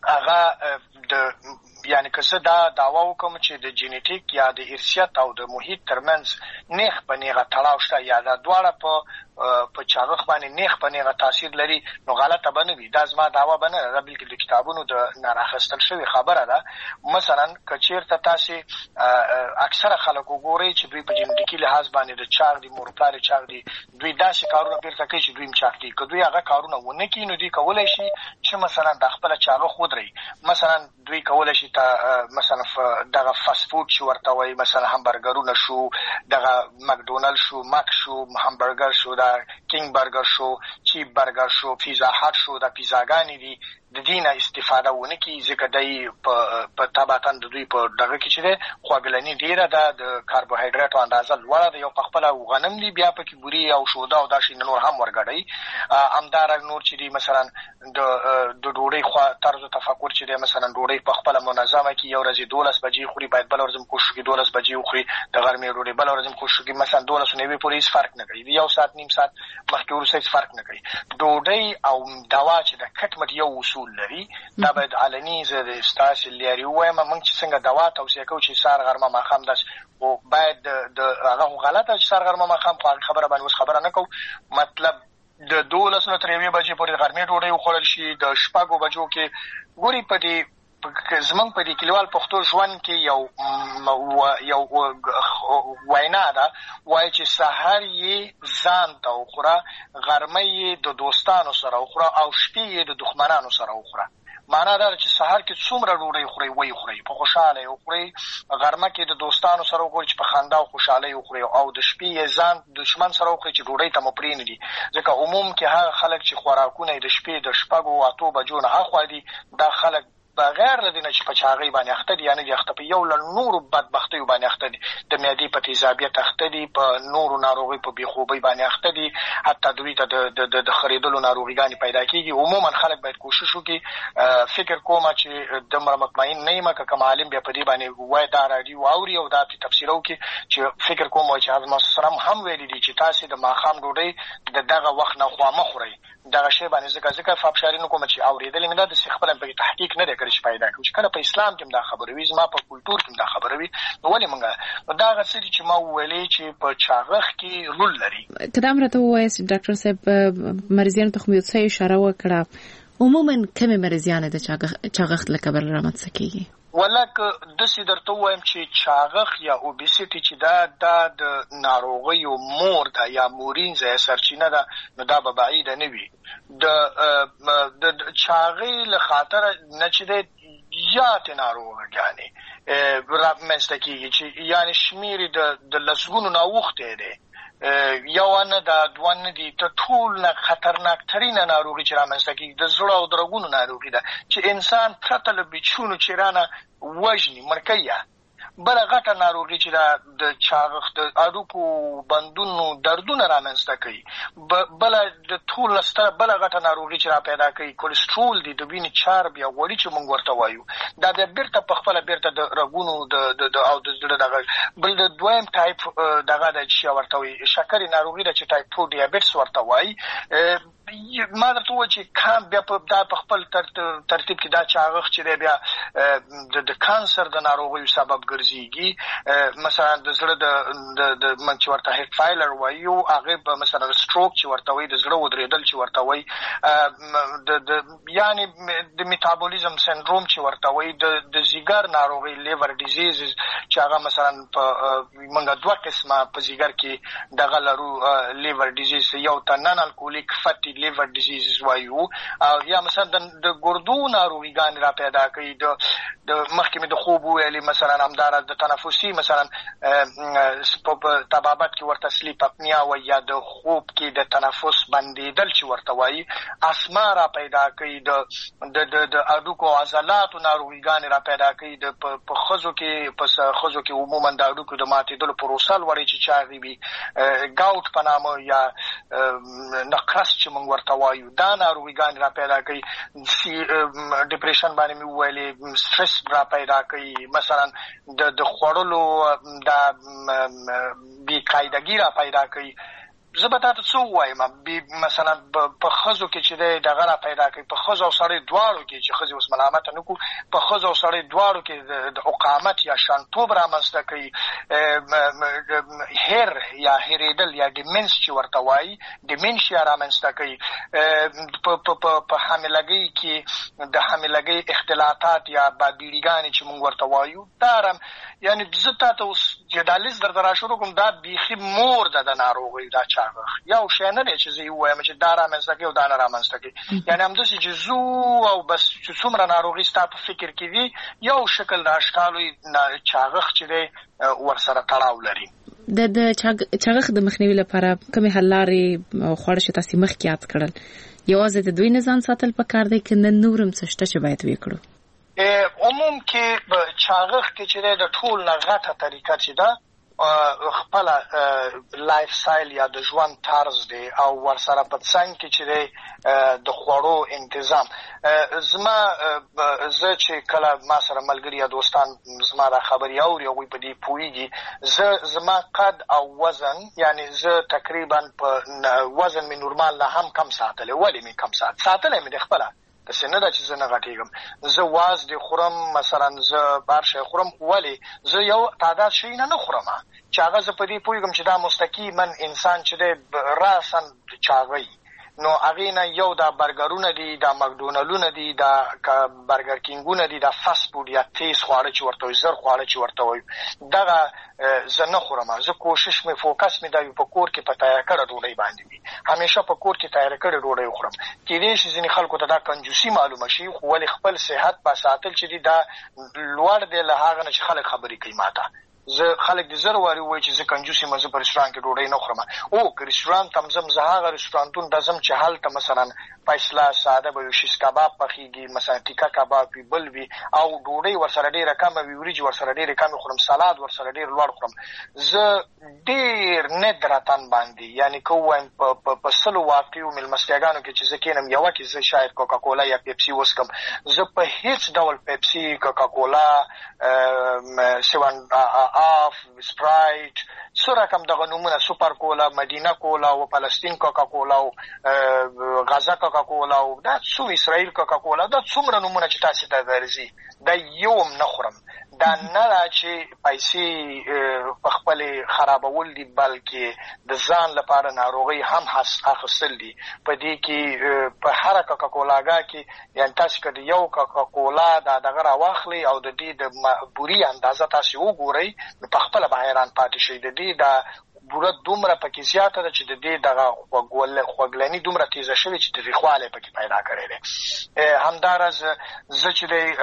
هغه د یعنی که څه دا دعوا وکم چې د جینیټیک یا د ارثیت او د محیط ترمنځ نیغ په نیغه تړاو شته یا دا دواړه په چاغښت باندې نیغ په نیغه تاثیر لري نو غلطه به نه وي. دا زما دعوا به نه ده، بلکې د کتابونو د ناراخیستل شوې خبره ده. مثلا که چېرته تاسې اکثره خلک وګورئ چې دوی په جینیټیکي لحاظ باندې د چاغ دي، مور پلار یې چاغ دي، دوی داسې کارونه بیرته کوي چې دوی هم چاغ دي. که دوی هغه کارونه ونه کړي نو دوی کولی شي چې مثلا د خپله چاغښت ودرئ. مثلا دوی کولی شي مثلا دغه فاست فود چې ورته وایي، مثلا همبرګرونه شو، دغه مکډونالډ شو، مک شو، همبرګر شو، دا کینګ برګر شو، چیپ برګر شو، پیزا هټ شو، دا پیزاګانې دي، د دې نه استفاده ونه کړي ځکه دی په طبعا د دوی په دغه کې چې دی خواږلني ډېره ده، د کاربوهایډریټو اندازه لوړه ده، یو پخپله غنم دي، بیا پکې بوري او شوده او دا شیونه نور هم ورګډوي. همدارنګه نور چې دي مثلا د ډوډۍ طرز تفکر چې دی، مثلا ډوډۍ پخپله منظمه کړي، یو ورځې 12 بجې خوري، باید بله ورځ هم کوشش وکړي 12 بجې وخوري، د غرمې ډوډۍ بله ورځ هم کوشش وکړي مثلا 12:09 پورې هېڅ فرق نه کوي، یو ساعت نیم ساعت مخکې وروسته هېڅ فرق نه کوي. ډوډۍ او دوا چې د کټ مټ یو اصول لري، دا باید علني زه د ستاسې لیارې ووایم. موږ چې څنګه دوا توصیه کوو چې سهار غرمه ماښام داسې، خو باید د هغه غلطه چې سهار غرمه ماښام په هغې خبره باندې اوس خبره نه کوو. مطلب د 12 نه تر 1 بجې پورې د غرمې ډوډۍ وخوړل شي، د 6 بجو کې ګوري. په دې زمونږ په دې کلیوال پښتو ژوند کې یو وینا ده، وایي چې سهار یې ځان ته وخوره، غرمه یې د دوستانو سره وخوره او شپې یې د دښمنانو سره وخوره. معنا دا چې سهار کې څومره ډوډۍ خورئ ویې خورئ، په خوشحاله وخورئ، غرمه کې د دوستانو سره وګورئ چې په خندا او خوشحالۍ وخورئ، او د شپې یې ځان دښمن سره وخورئ چې ډوډۍ ته مو پرېنږدي. ځکه عموم کې هغه خلک چې خوراکونه یې د شپې د 6-8 بجو نه هاخوا دي، دا خلک بغیر له دې نه چې په چاغۍ باندې اخته دي، یعنې د اخته په یو له نورو بدبختیو باندې اخته دي، د معدې په تیزابیت اخته دي، په نورو ناروغۍ په بېخوبۍ باندې اخته دي، حتی دوی ته د خریدلو ناروغیګانې پیدا کېږي. عموما خلک باید کوشش وکړي. فکر کومه چې دومره مطمئن نه یم که کوم عالم بیا په دې باندې وایي دا راډیو واوري او دا پرې تبصره وکړي، چې فکر کوم وایي چې حضرت محمد صلی الله علیه وسلم هم ویلي دي چې تاسې د ماښام ډوډۍ د دغه وخت نه خوا مه خورئ. دغه شی باندې ځکه فابشاري نه کومه چې اورېدلې مې ده، داسې خپله پکې تحقیق نه دی کړی چې پیدا کړم چې کله په اسلام کې هم دا خبره وي، زما په کلتور کې هم دا خبره وي، نو ولې موږ دا هغه څه دي چې ما وویلې چې په چاغښت کې رول لري. که دا هم راته ووایاست ډاکټر صاحب، مریضیانو ته خو مې څه اشاره وکړه، عموما کومې مریضیانې د چاغښت له کبله رامنځته کېږي؟ والله که داسې درته ووایم چې چاغښت یا اوبیسیټي چې دا د ناروغیو مور ده یا مورینزه یا سرچینه ده، نو دا به بعیده نه وي. د چاغۍ له خاطره نه چې دی زیاتې ناروغیانې رامنځته کېږي چې یعنې شمېر یې د لسګونو نه اوښتی دی. یو نه دا دوه نه دي، ته ټول نه خطرناکترینه ناروغي چې رامنځته کېږي د زړه او د رګونو ناروغي ده چې انسان پرته له بچونو چې رانه وژني مړ کوي. بله غټه ناروغي چې د چاغښت د هډوکو بندونو دردونه رامنځته کوي. بله د ټول نه ستره بله غټه ناروغي چې را پیدا کوي کولسټرول دی، د وینې چرب یا غوړي چې موږ ورته وایو، دا بیا بیرته په خپله بیرته د رګونو او د زړه دغه. بل د دویم ټایپ دغه د چې ورته وایي شکرې ناروغي ده چې ټایپ 2 ډیابیټس ورته وایي. ما درته وویل چې کام بیا دا په خپل ترتیب کې دا چاغښت چې دی بیا د کانسر د ناروغیو سبب ګرځېږي. مثلا د زړه د موږ چې ورته هیډ فایلر وایو، هغې به مثلا سټروک چې ورته وایي، د زړه ودرېدل چې ورته وایي، یعنې د میټابولیزم سندروم چې ورته وایي، د ځیګر ناروغۍ لیور ډیزیز چې هغه مثلا موږ 2 قسمه په ځیګر کې دغه لرو، لیور ډیزیز، یو ته نن الکولیک فټي لیور ډیزیز وایو، او یا مثلا د ګردو ناروغیګانې را پیدا کوي. د مخکې مې د خوب وویلې مثلا همداره د تنفسي مثلا په طبابت کې ورته سلیپ اپنیا وایي، یا د خوب کې د تنفس بندېدل چې ورته وایي، اسما را پیدا کوي، د هډوکو عضلاتو ناروغیګانې را پیدا کوي. په ښځو کې عموما د هډوکو د ماتېدلو پروسه لوړې چې چاغې وي، ګاوټ په نامه یا نقرس چې موږ ورته وایو، دا ناروغیګانې را پیدا کوي. ډپریشن باندې مې وویلې، سټرس را پیدا کوي، مثلا د خوړلو د بې قاعدګي را پیدا کوي. زه به تاسو څه وایم مثلا په خزو کې چې دغه را پیدا کوي په خزو او سړی دواړو کې چې خزي اوس ملامت نه کو په خزو او سړی دواړو کې د حکومت یا شانتوب رامنځته کوي هیر یا هریدل یا ډیمنس چې ورته وایي ډیمنشیا رامنځته کوي په حاملګۍ کې د حاملګۍ اختلاطات یا بابیړیګانې چې موږ ورته وایو دا یعنی زه تاسو اوس جدالیز در شروع کوم دا بیخي مور د ناروغي دا چاغخ یو شی نه دی چې زه وایم چې دا رامنځته کوي او دا نه رامنځته کوي یعنی همداسې چې زو او بس چې څومره ناروغي ستا په فکر کې وي یو شکل د اشکالو چاغخ چې دی ورسره تړاو لري. د چاغخ د مخنیوي لپاره کومې حل لارې او خواړه چې تاسو مخکې یاد کړل یوازې د دوی نه ځان ساتل پکار دی که نه نورم څه شته چې باید وکړو؟ عموم کې چاغخ کې چې د ټول نه غټه طریقه چې ده خپل لایف سټایل یا د ژوند طرز دی او ورسره په څنګ کې چې د خوړو تنظیم زه چې کله ما سره ملګری یا دوستان زما دا خبرې اوري هغوی په دې پوهېږي زما قد او وزن یعنی زه تقریبا په وزن مې نورمال نه هم کم ساتلی ولې مې کم ساتلی مې د خپله داسې نه ده چې زه نه غټېږم زه واز د خورم مثلا زه بار شی خورم ولې زه یو تعداد شی نه خورم چې هغه زه په دې پوهېږم چې دا مستقیما انسان چې دی راساً چاغی نو هغې نه یو دا برګرونه دي دا مکډونلډونه دي دا برګر کینګونه دي دا فاست فوډ یا تیز خواړه چې ورته وایي زر خواړه چې ورته وایي دغه زه نه خورم زه کوشش مې فوکس مې دا وي په کور کې په تیار کړه ډوډۍ باندې وي همیشه په کور کې تیار کړه ډوډۍ وخورم کېدای شي ځینې خلکو ته دا کنجوسي معلومه شي خو ولې خپل صحت په ساتل چې دي دا لوړ دی له هغه نه چې خلک خبرې کوي ماته زه خلک د زر واري وایي چې زه کنجوسي مزه په رستورانت کې ډوډۍ نه خورم او که رستورانت هم ځم زه هغه رستورانتونو ته ځم چې هلته مثلا فیصله ساده به وي شیش کباب پخېږي مثلا تیکه کباب وي بل وي او ډوډۍ ورسره ډېره کمه وي وریجې ورسره ډېرې کمې خورم سلاد ورسره ډېر لوړ خورم زه ډېر ندرتن باندې یعنی که ووایم په سلو واقعو مېلمستیاګانو کې چې زه کښېنم یوه کې زه شاید کوکاکولا یا پیپسي وڅکم زه په هیڅ ډول پیپسي کوکاکولا آف سپرایټ څو رقم دغه نومونه سوپر کولا مدینه کولا او فلسطین کوکاکولا او غزه کوکاکولا او دا څو اسرائیل کوکاکولا دا څومره نومونه چې تاسو ته درځي دا یو هم نه خورم دا نه دا چې پیسې په خپل خرابول دي بلکې د ځان لپاره ناروغي هم اخیستل دي په دې کې په هر کوکاکولاګه کې یعنی تاسو کله یو کوکاکولا دا دغه راواخلي او د دې د بوري اندازه تاسو وګورئ په خپل به حیران پاتې شئ د دې دا بوره دومره پکې زیاته ده چې د دې دغه خوږلني دومره تیزه شوې چې تریخوالی پکې پیدا کړی دی همداراز زه چې دی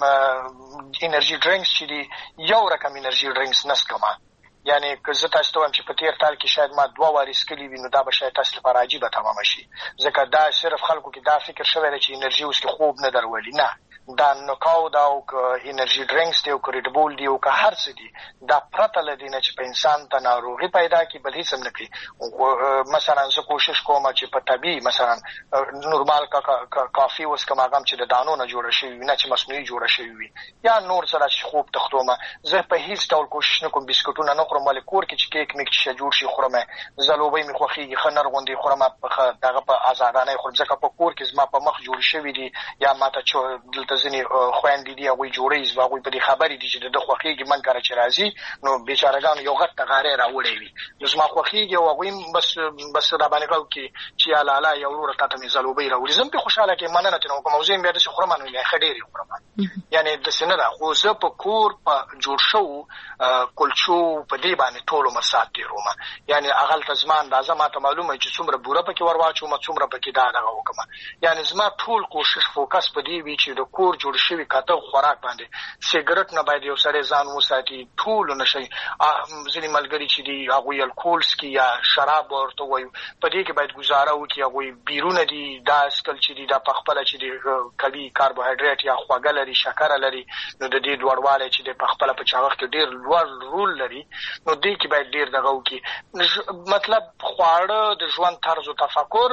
انرژي ډرینکس چې دي یو رقم انرژي ډرینکس نه څکمه یعنی که زه تاسو ته وایم چې په تېر کال کې شاید ما 2 وارې څکلي وي نو دا به شاید تاسو لپاره عجیبه تمامه شي ځکه دا صرف خلکو کې دا فکر شوی دی چې انرژي اوس کې خوب نه درولي نه دا نوکاو دا او که انرژي ډرینکس دی او که ریډبول دی او که هر څه دي دا پرته له دې نه چې په انسان ته ناروغي پیدا کړي بل هېڅ هم نه کوي مثلا زه کوشش کوم چې په طبیعي مثلا نورمال کافي وڅکم هغه هم چې د دانو نه جوړه شوي وي نه چې مصنوعي جوړه شوي وي یا نور سره چې خوب تختومه زه په هېڅ ډول کوشش نه کوم بسکټونه نه خورم ولې کور کې چې کیک میک چې جوړ شي خورم ځلوبۍ مې خوښېږي ښه نرغوندې خورم دغه په ازادانه یې خورم ځکه په کور کې زما په مخ جوړ شوي دي یا ماته دلته ځینې خویندې دي هغوی جوړوي هغوی په دې خبرې دي چې د ده خوښېږي من کره چې راځي نو بېچارهګانو یو غټ نغاری راوړی وي نو زما خوښېږي او هغوی بس راباندې غو کې چې یا لالا یا وروره تا ته مې ځلوبۍ راوړي زه هم پرې خوشحاله کې مننه ترې وکړم او زه یې بیا داسې خورم نو بیا ښه ډېرې خورم یعنې داسې نه ده خو زه په کور په جوړ شوو کلچو په دې باندې ټول عمر سات تېروم یعنې هغلته زما اندازه ماته معلومه وي چې څومره بوره پکې ور واچوم څومره پکې دا دغه وکړم یعنې زما ټول کوشش فوکس په دې وي چې د کور جوړ شوي کاته خوراک باندې سیګرټ نه باید یو سړی ځان وساتي ټول نشي ځینې ملګري چې دي هغوی الکول څکي یا شراب ورته وایو په دې کې باید ګزاره وکړي هغوی بیرونه دي دا څکل چې دي دا پخپله چې دي قوي کاربوهایډریټ یا خواږه لري شکره لري نو د دې لوړوالی چې دی پخپله په چاغښت کې ډېر لوړ رول لري نو دې کې باید ډېر دغه وکړي مطلب خواړه د ژوند طرز و تفکر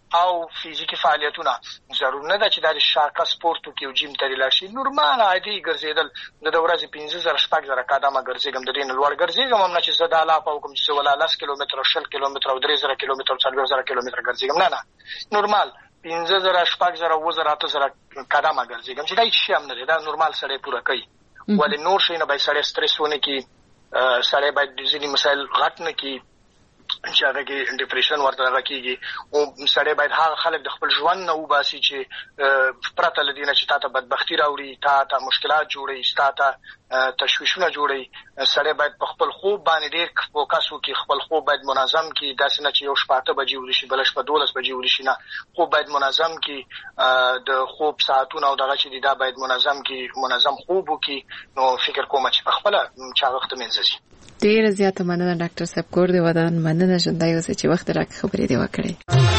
او فزیکی فعالیتونه ضرور نه ده چې د شاکه سپورتو کې او جیم ته لاړ شي. نورمال عادي ګرځیدل د ورځې 15,000 شپږ قدمه ګرځېږم د دې نه لوړ ګرځېږم هم نه چې زه د اعلی په حکم چې ولا 10 کیلومتر 20 کیلومتر او 3000 کیلومتر 4000 کیلومتر ګرځېږم نه نورمال 15,000 شپږ 2000 8000 قدمه ګرځېږم چې دا هیڅ شی هم نه دی. دا نورمال سړی پوره کوي. ولې نور شي نه به سړی سټرس ونه کی سړی باید ځینې مسایل غټ نه کی چې هغه کې ډیپریشن ورته راکېږي او سړی باید هغه خلک د خپل ژوند نه وباسي چې پرته له دې نه چې تا ته بدبختي راوړي تا ته مشکلات جوړوي تا ته تشویشونه جوړوي. سړی باید په خپل خوب باندې ډېر فوکس وکړي. خپل خوب باید منظم کړي. داسې نه چې یو شپه 8 بجې ویده شي بله شپه 12 بجې ویده شي. نه خوب باید منظم کړي. د خوب ساعتونه او دغه چې دي دا باید منظم کړي منظم خوب وکړي. نو فکر کوم چې په خپله چا وخت منځ ځي. ډیره زیاته مننه ډاکټر صاحب کور دی ودان مننه ژوندۍ اوسئ چې وخت راکړې خبرې دی وکړې.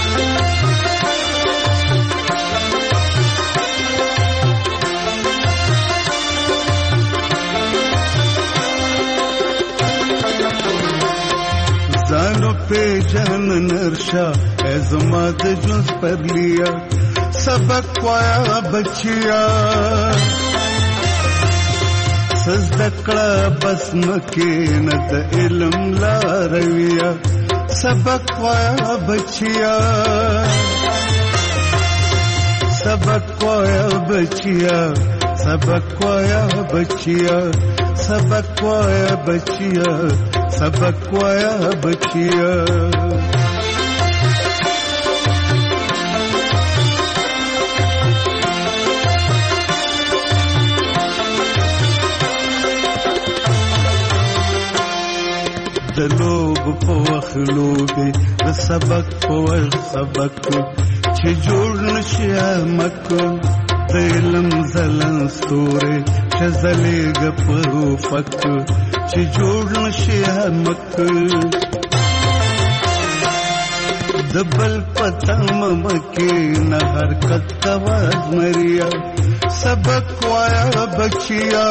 زانو په جان نرشا ازما د جز پر لیا سبق وایا بچیا سزدکړه بس مکه نه د علم لارویا سبق وایا بچیا سبق وایا بچیا سبق وایا بچیا سبق وایا بچیا سبق وایا بچیا د لوب په وخت لوبې د سبق په وخت سبق چې جوړ نشي احمق د علم ځلن ستوري چې ځلېږ په افق چې جوړ نشي احمق د بل پتم مکې نه حرکت کوه زمریا سبق وایا بچیا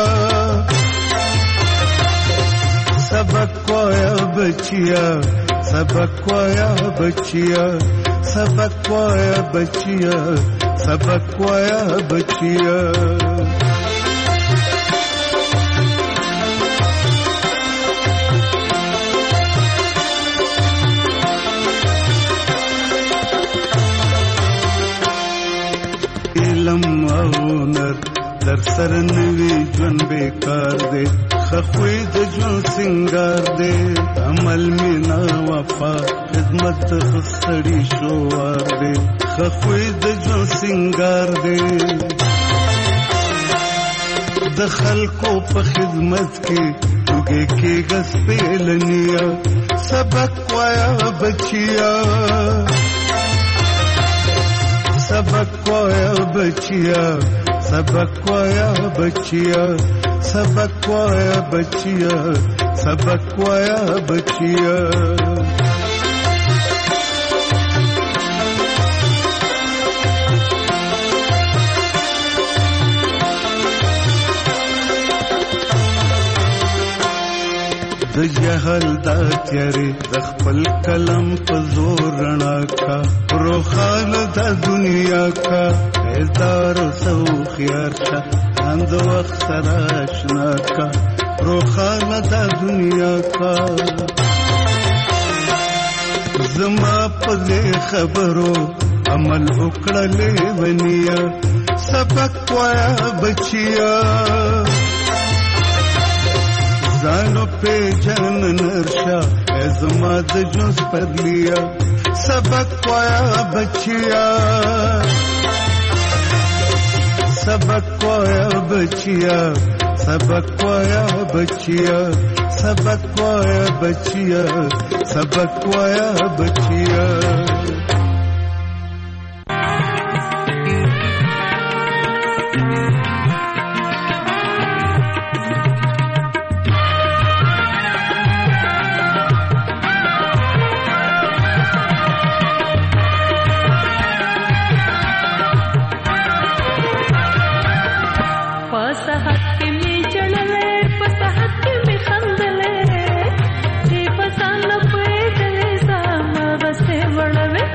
سبق وایا بچیا سبق وایا بچیا سبق وایا بچیا سبق وایا بچیا علم او نر در سر نوی ژوند بیکار دی خخوی د ژوند سنگار دی عمل مینا وفا خدمت خستړي شوار دی خخوی د ژوند سنگار دی د خلکو په خدمت کې توګه کې غس پیلنیا سبق وایا بچیا سبق وایا بچیا سبق وایا بچیا سبق وایا بچیا سبق وایا بچیا د جهل دا تیارې د خپل قلم په زور رڼا کا روخان د دنیا کا بیدار سو خیار شا اند وقت سره اشنا کا روخان د دنیا کا زما په خبرو عمل وکړلې ونیا سبق وایا بچیا زانو په جان نرشا ازما د جز پر لیا سبق وایا بچیا سبق وایا بچیا سبق وایا بچیا سبق وایا بچیا سبق وایا بچیا Whatever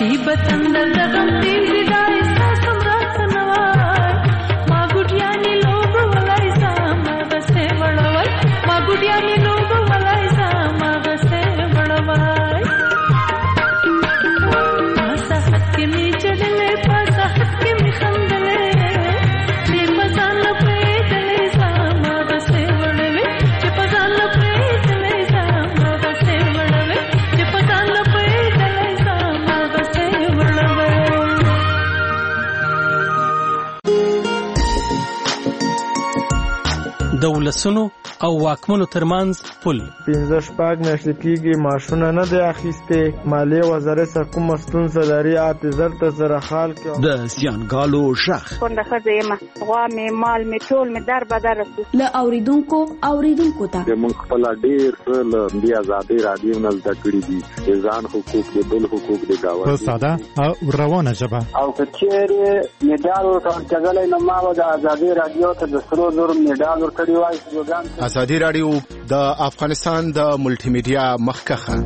دولسونو او واکمنو ترمنځ پل 15 میاشتې کېږي معاشونه نه دی اخیستې. مالیې وزارت څخه کومه ستونزه لري زر ته زره خال کې د زیانګالو شخ کونډه ښځه یم، غوا مې مال مې ټول مې در بدر له اوریدونکو ته موږ خپل ډېر له دې ازادي رادیو نه زده کړي دي ځان حقوق دي بل حقوق دي گاوه په ساده او روانه ژبه او کچېره میډال ورکړل نو ما د ازادي رادیو ته د سرو زر میډال ورکړی وای. ازادي رادیو د افغانستان د ملټي میډیا مخکخه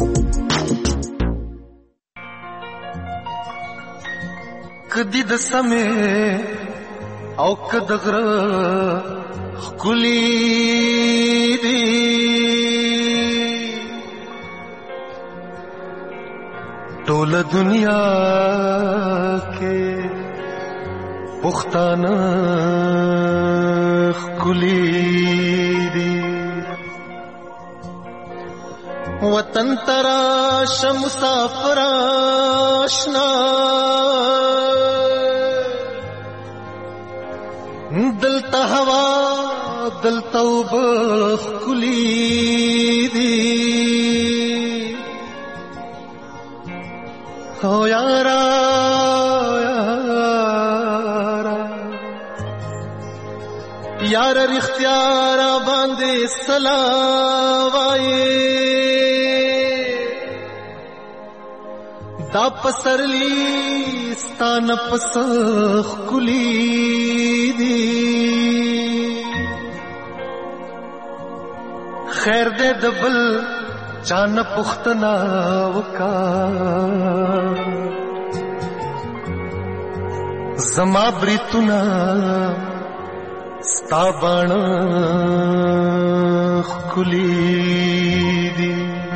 کدی د سمې او کدغر خلی دی ټول دنیا کې پښتانه خلی دی وطن تراش مسافر آشنا دلتا ہوا دلتا بخ کلی دی ہو یارا یار اختیار باندې سلاوائے دا پسرلی ستان پسخ کلی دی خیر دے دبل چان پختنا وکا زما بریتنا ستابان خلی دی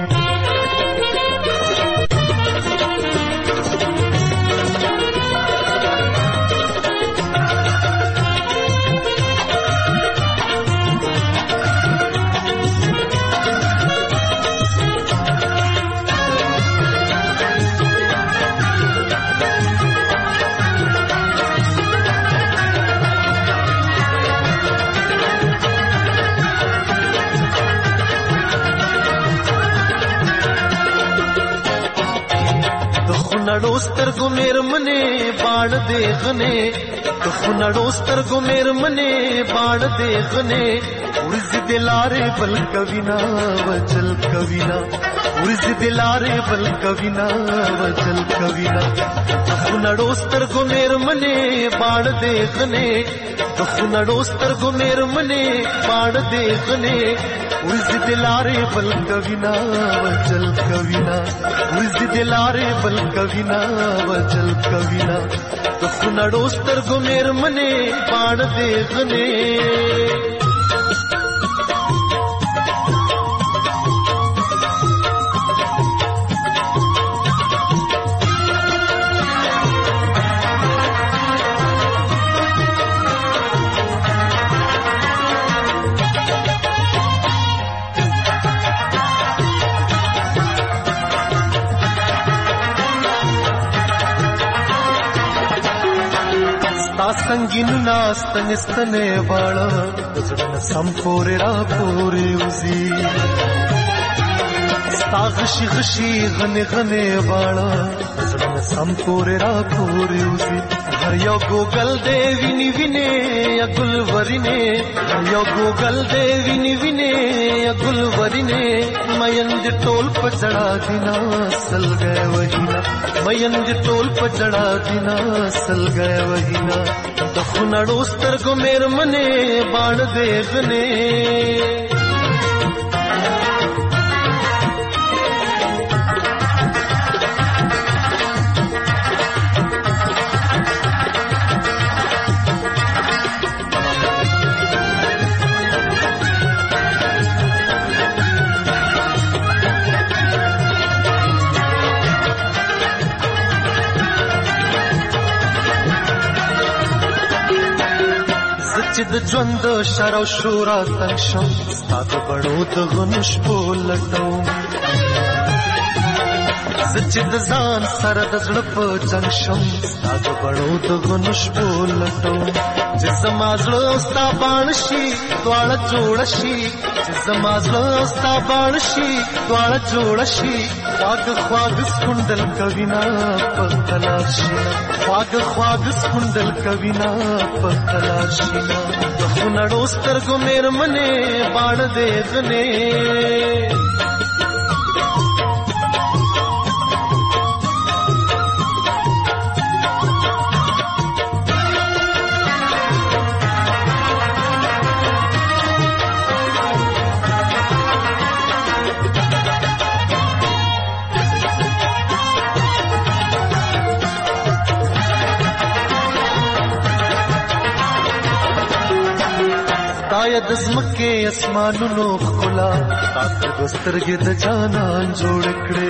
خنړو سترګو مېرمنې باڼ دې غنې د خنړو سترګو مېرمنې باڼ دې غنې ورځ دې لارې بل کوینا وجل کوینا ورځ دې لارې بل کوینا وجل کوینا د خنړو سترګو مېرمنې باڼ دې غنې د خنړو سترګو مېرمنې باڼ دې غنې ورځ دې لارې بل کوینا وجل کوینا ورځ دې لارې بل کوینا وجل کوینا د خنړو سترګو مېرمنې باڼ دې غنې संगीन नास्तन स्तने वाला सम पोरे रा पोरे उजी स्तागशी गशी गने गने वाला सम पोरे रा पोरे उजी हर यो गोगल देवी निविने या गुलवरिने हर यो गोगल देवी निविने या गुलवरिने मयंज टोल पचड़ा दिना सल गए वहीना मयंज टोल पचड़ा दिना सल गए वहीना د خنړو سترګو مېرمنې باڼ دې غنې چې د ژوند شر او شورا تنګ شم ستا د بڼو د غنو شپو لټوم زه چې د ځان سره د زړه په جنګ شم ستا د بڼو د غنو شپو لټوم چې زما زړه او ستا باڼ شي دواړه جوړه شي چې زما زړه او ستا باڼ شي دواړه جوړه شي خواږه خواږه سکندل کوینا په تلار شي خواږه خواږه سکندل کوینا په تلار شي د خونړو سترګو مېرمنې باڼ دې غنې د زمکه اسمانونو خلا تاسو د سترګې د جانان جوړ کړې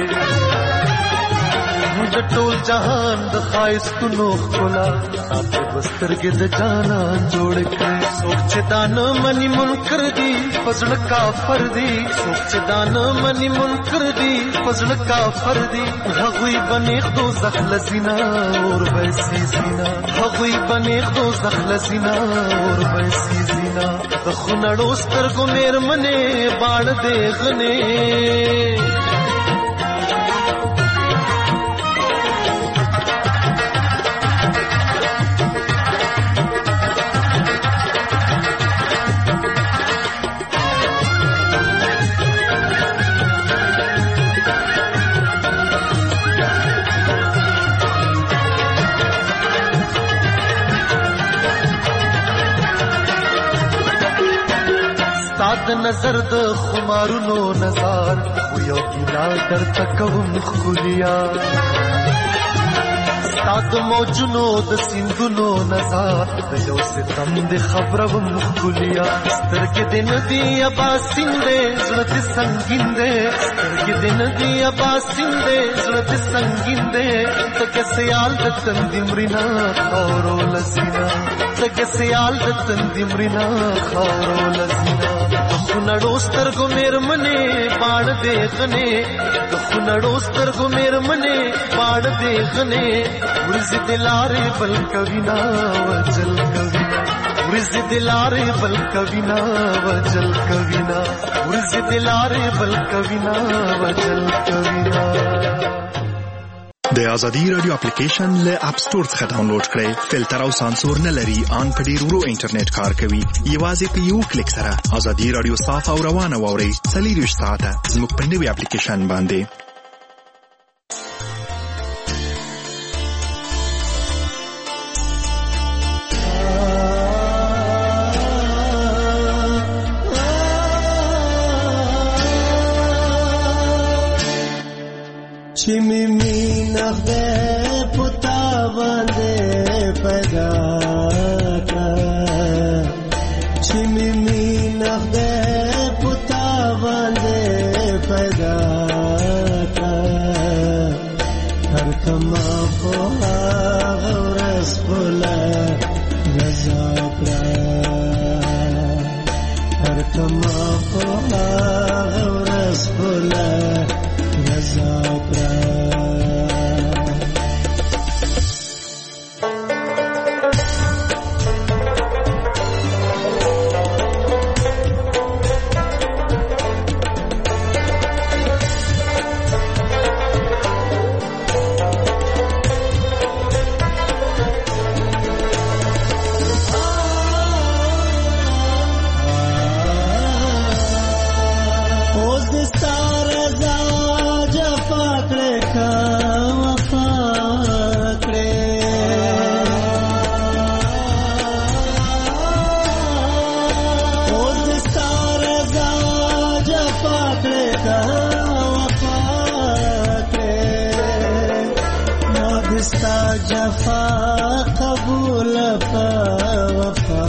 د ټول جهان د خایستونو خلا تاسو د سترګې د جانان جوړ کړې سوچ دان منی منکر دی فضل کافر دی سوچ دان منی منکر دی فضل کافر دی هغوی بنې دو زخل زینا اور ویسی زینا هغوی بنې دو زخل زینا اور ویسی زینا د خونړو سترګو مېرمنې باڼ دې غنې د نظر د خمارونو نظر و یو ګیلا درته کوم ښکلیا ستا د موجونو د سیندونو نظر د یو ستم د خبروم ښکلیا سترګې دې نه دي اباسین دی زړه دې سنګین دی سترګې دې نه دي اباسین دی زړه دې سنګین دی تکه سیال د تندې مرینا خاورو لسینا تکه سیال د تندې مرینا خاورو لسینا خونړو سترګو مېرمنې باڼ دې غنې د خونړو سترګو مېرمنې باڼ دې غنې ورځې د لارې بل کوینا وجل کوینا ورځې د لارې بل کوینا وجل کوینا ورځې د لارې بل کوینا وجل کوینا د ازادي رادیو اپلیکیشن له اپ سٹور څخه ډاونلوډ کړئ فلټر او سانسور نه لري ان په ډیر ورو انټرنیټ کار کوي یوازې په یو کلیک سره ازادي رادیو صاف او روانه واورئ 24 ساعته زموږ په نوي اپلیکیشن باندې چې مې نغده پتا باندې پیدا کړ چې مې نغده پتا باندې پیدا کړ هر کما په ورس بولا رضا کړ هر کما په ورس بولا رضا کړ جفا قبول پا وفا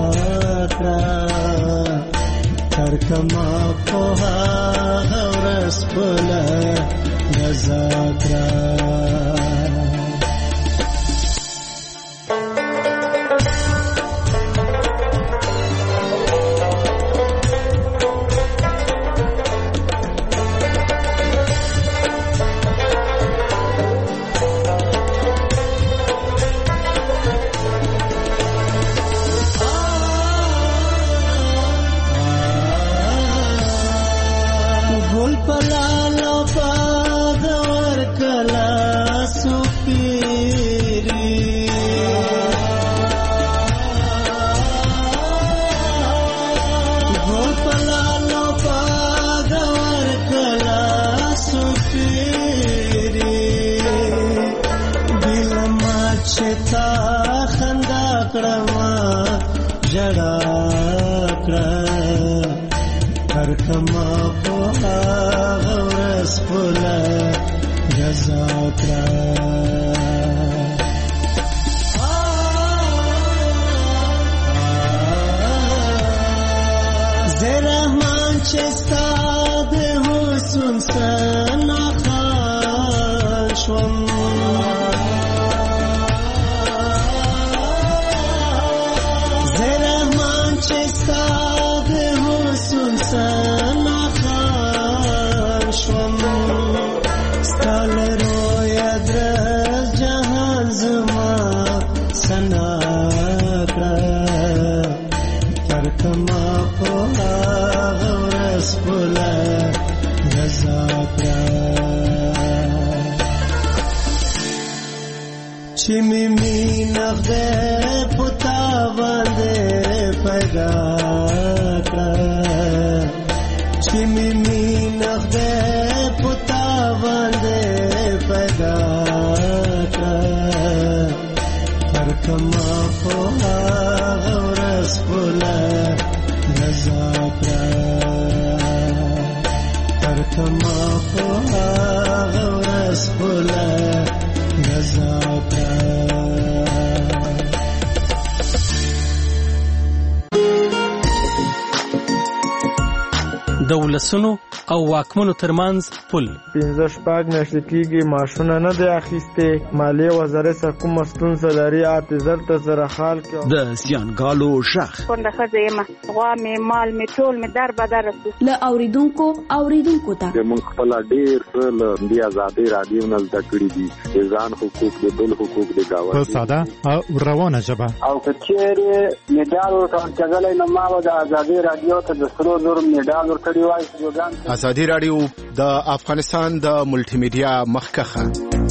کرا کر کما پوها غورس بولا رضا کرا شوم زرحمان چې ستا د حسن سنا خان شوم ستا له رویه درز جهان زما سنا کړه ترکما په هغه ورځ بله رضا کړه چې مې مینه خدای په تا باندې پیدا کړه چې مې مینه خدای په تا باندې پیدا کړه ترکما په هغه ورځ بله رضا کړه ترکما په هغه ورځ بله رضا کړه د ولسونو او واکمنو ترمنځ پل 15 میاشتې کېږي معاشونه نه دی اخیستې مالیې وزارت څخه کومه ستونزه لري اعتذار ته سره حال کې د زیانګالو غږ کونډه ښځه یم غوا مې مال مې ټول مې در بدر رسو له اوریدونکو ته موږ خپل ډېر څه له دې ازادي رادیو نه زده کړي دي د ځان حقوق د بل حقوق د گاونډي په ساده او روانه ژبه او که چیرې میډال ورکړل نو ما د ازادي رادیو ته د سرو زر میډال ورکړی وای. ازادي رادیو د افغانستان د ملټي میډیا مخکخه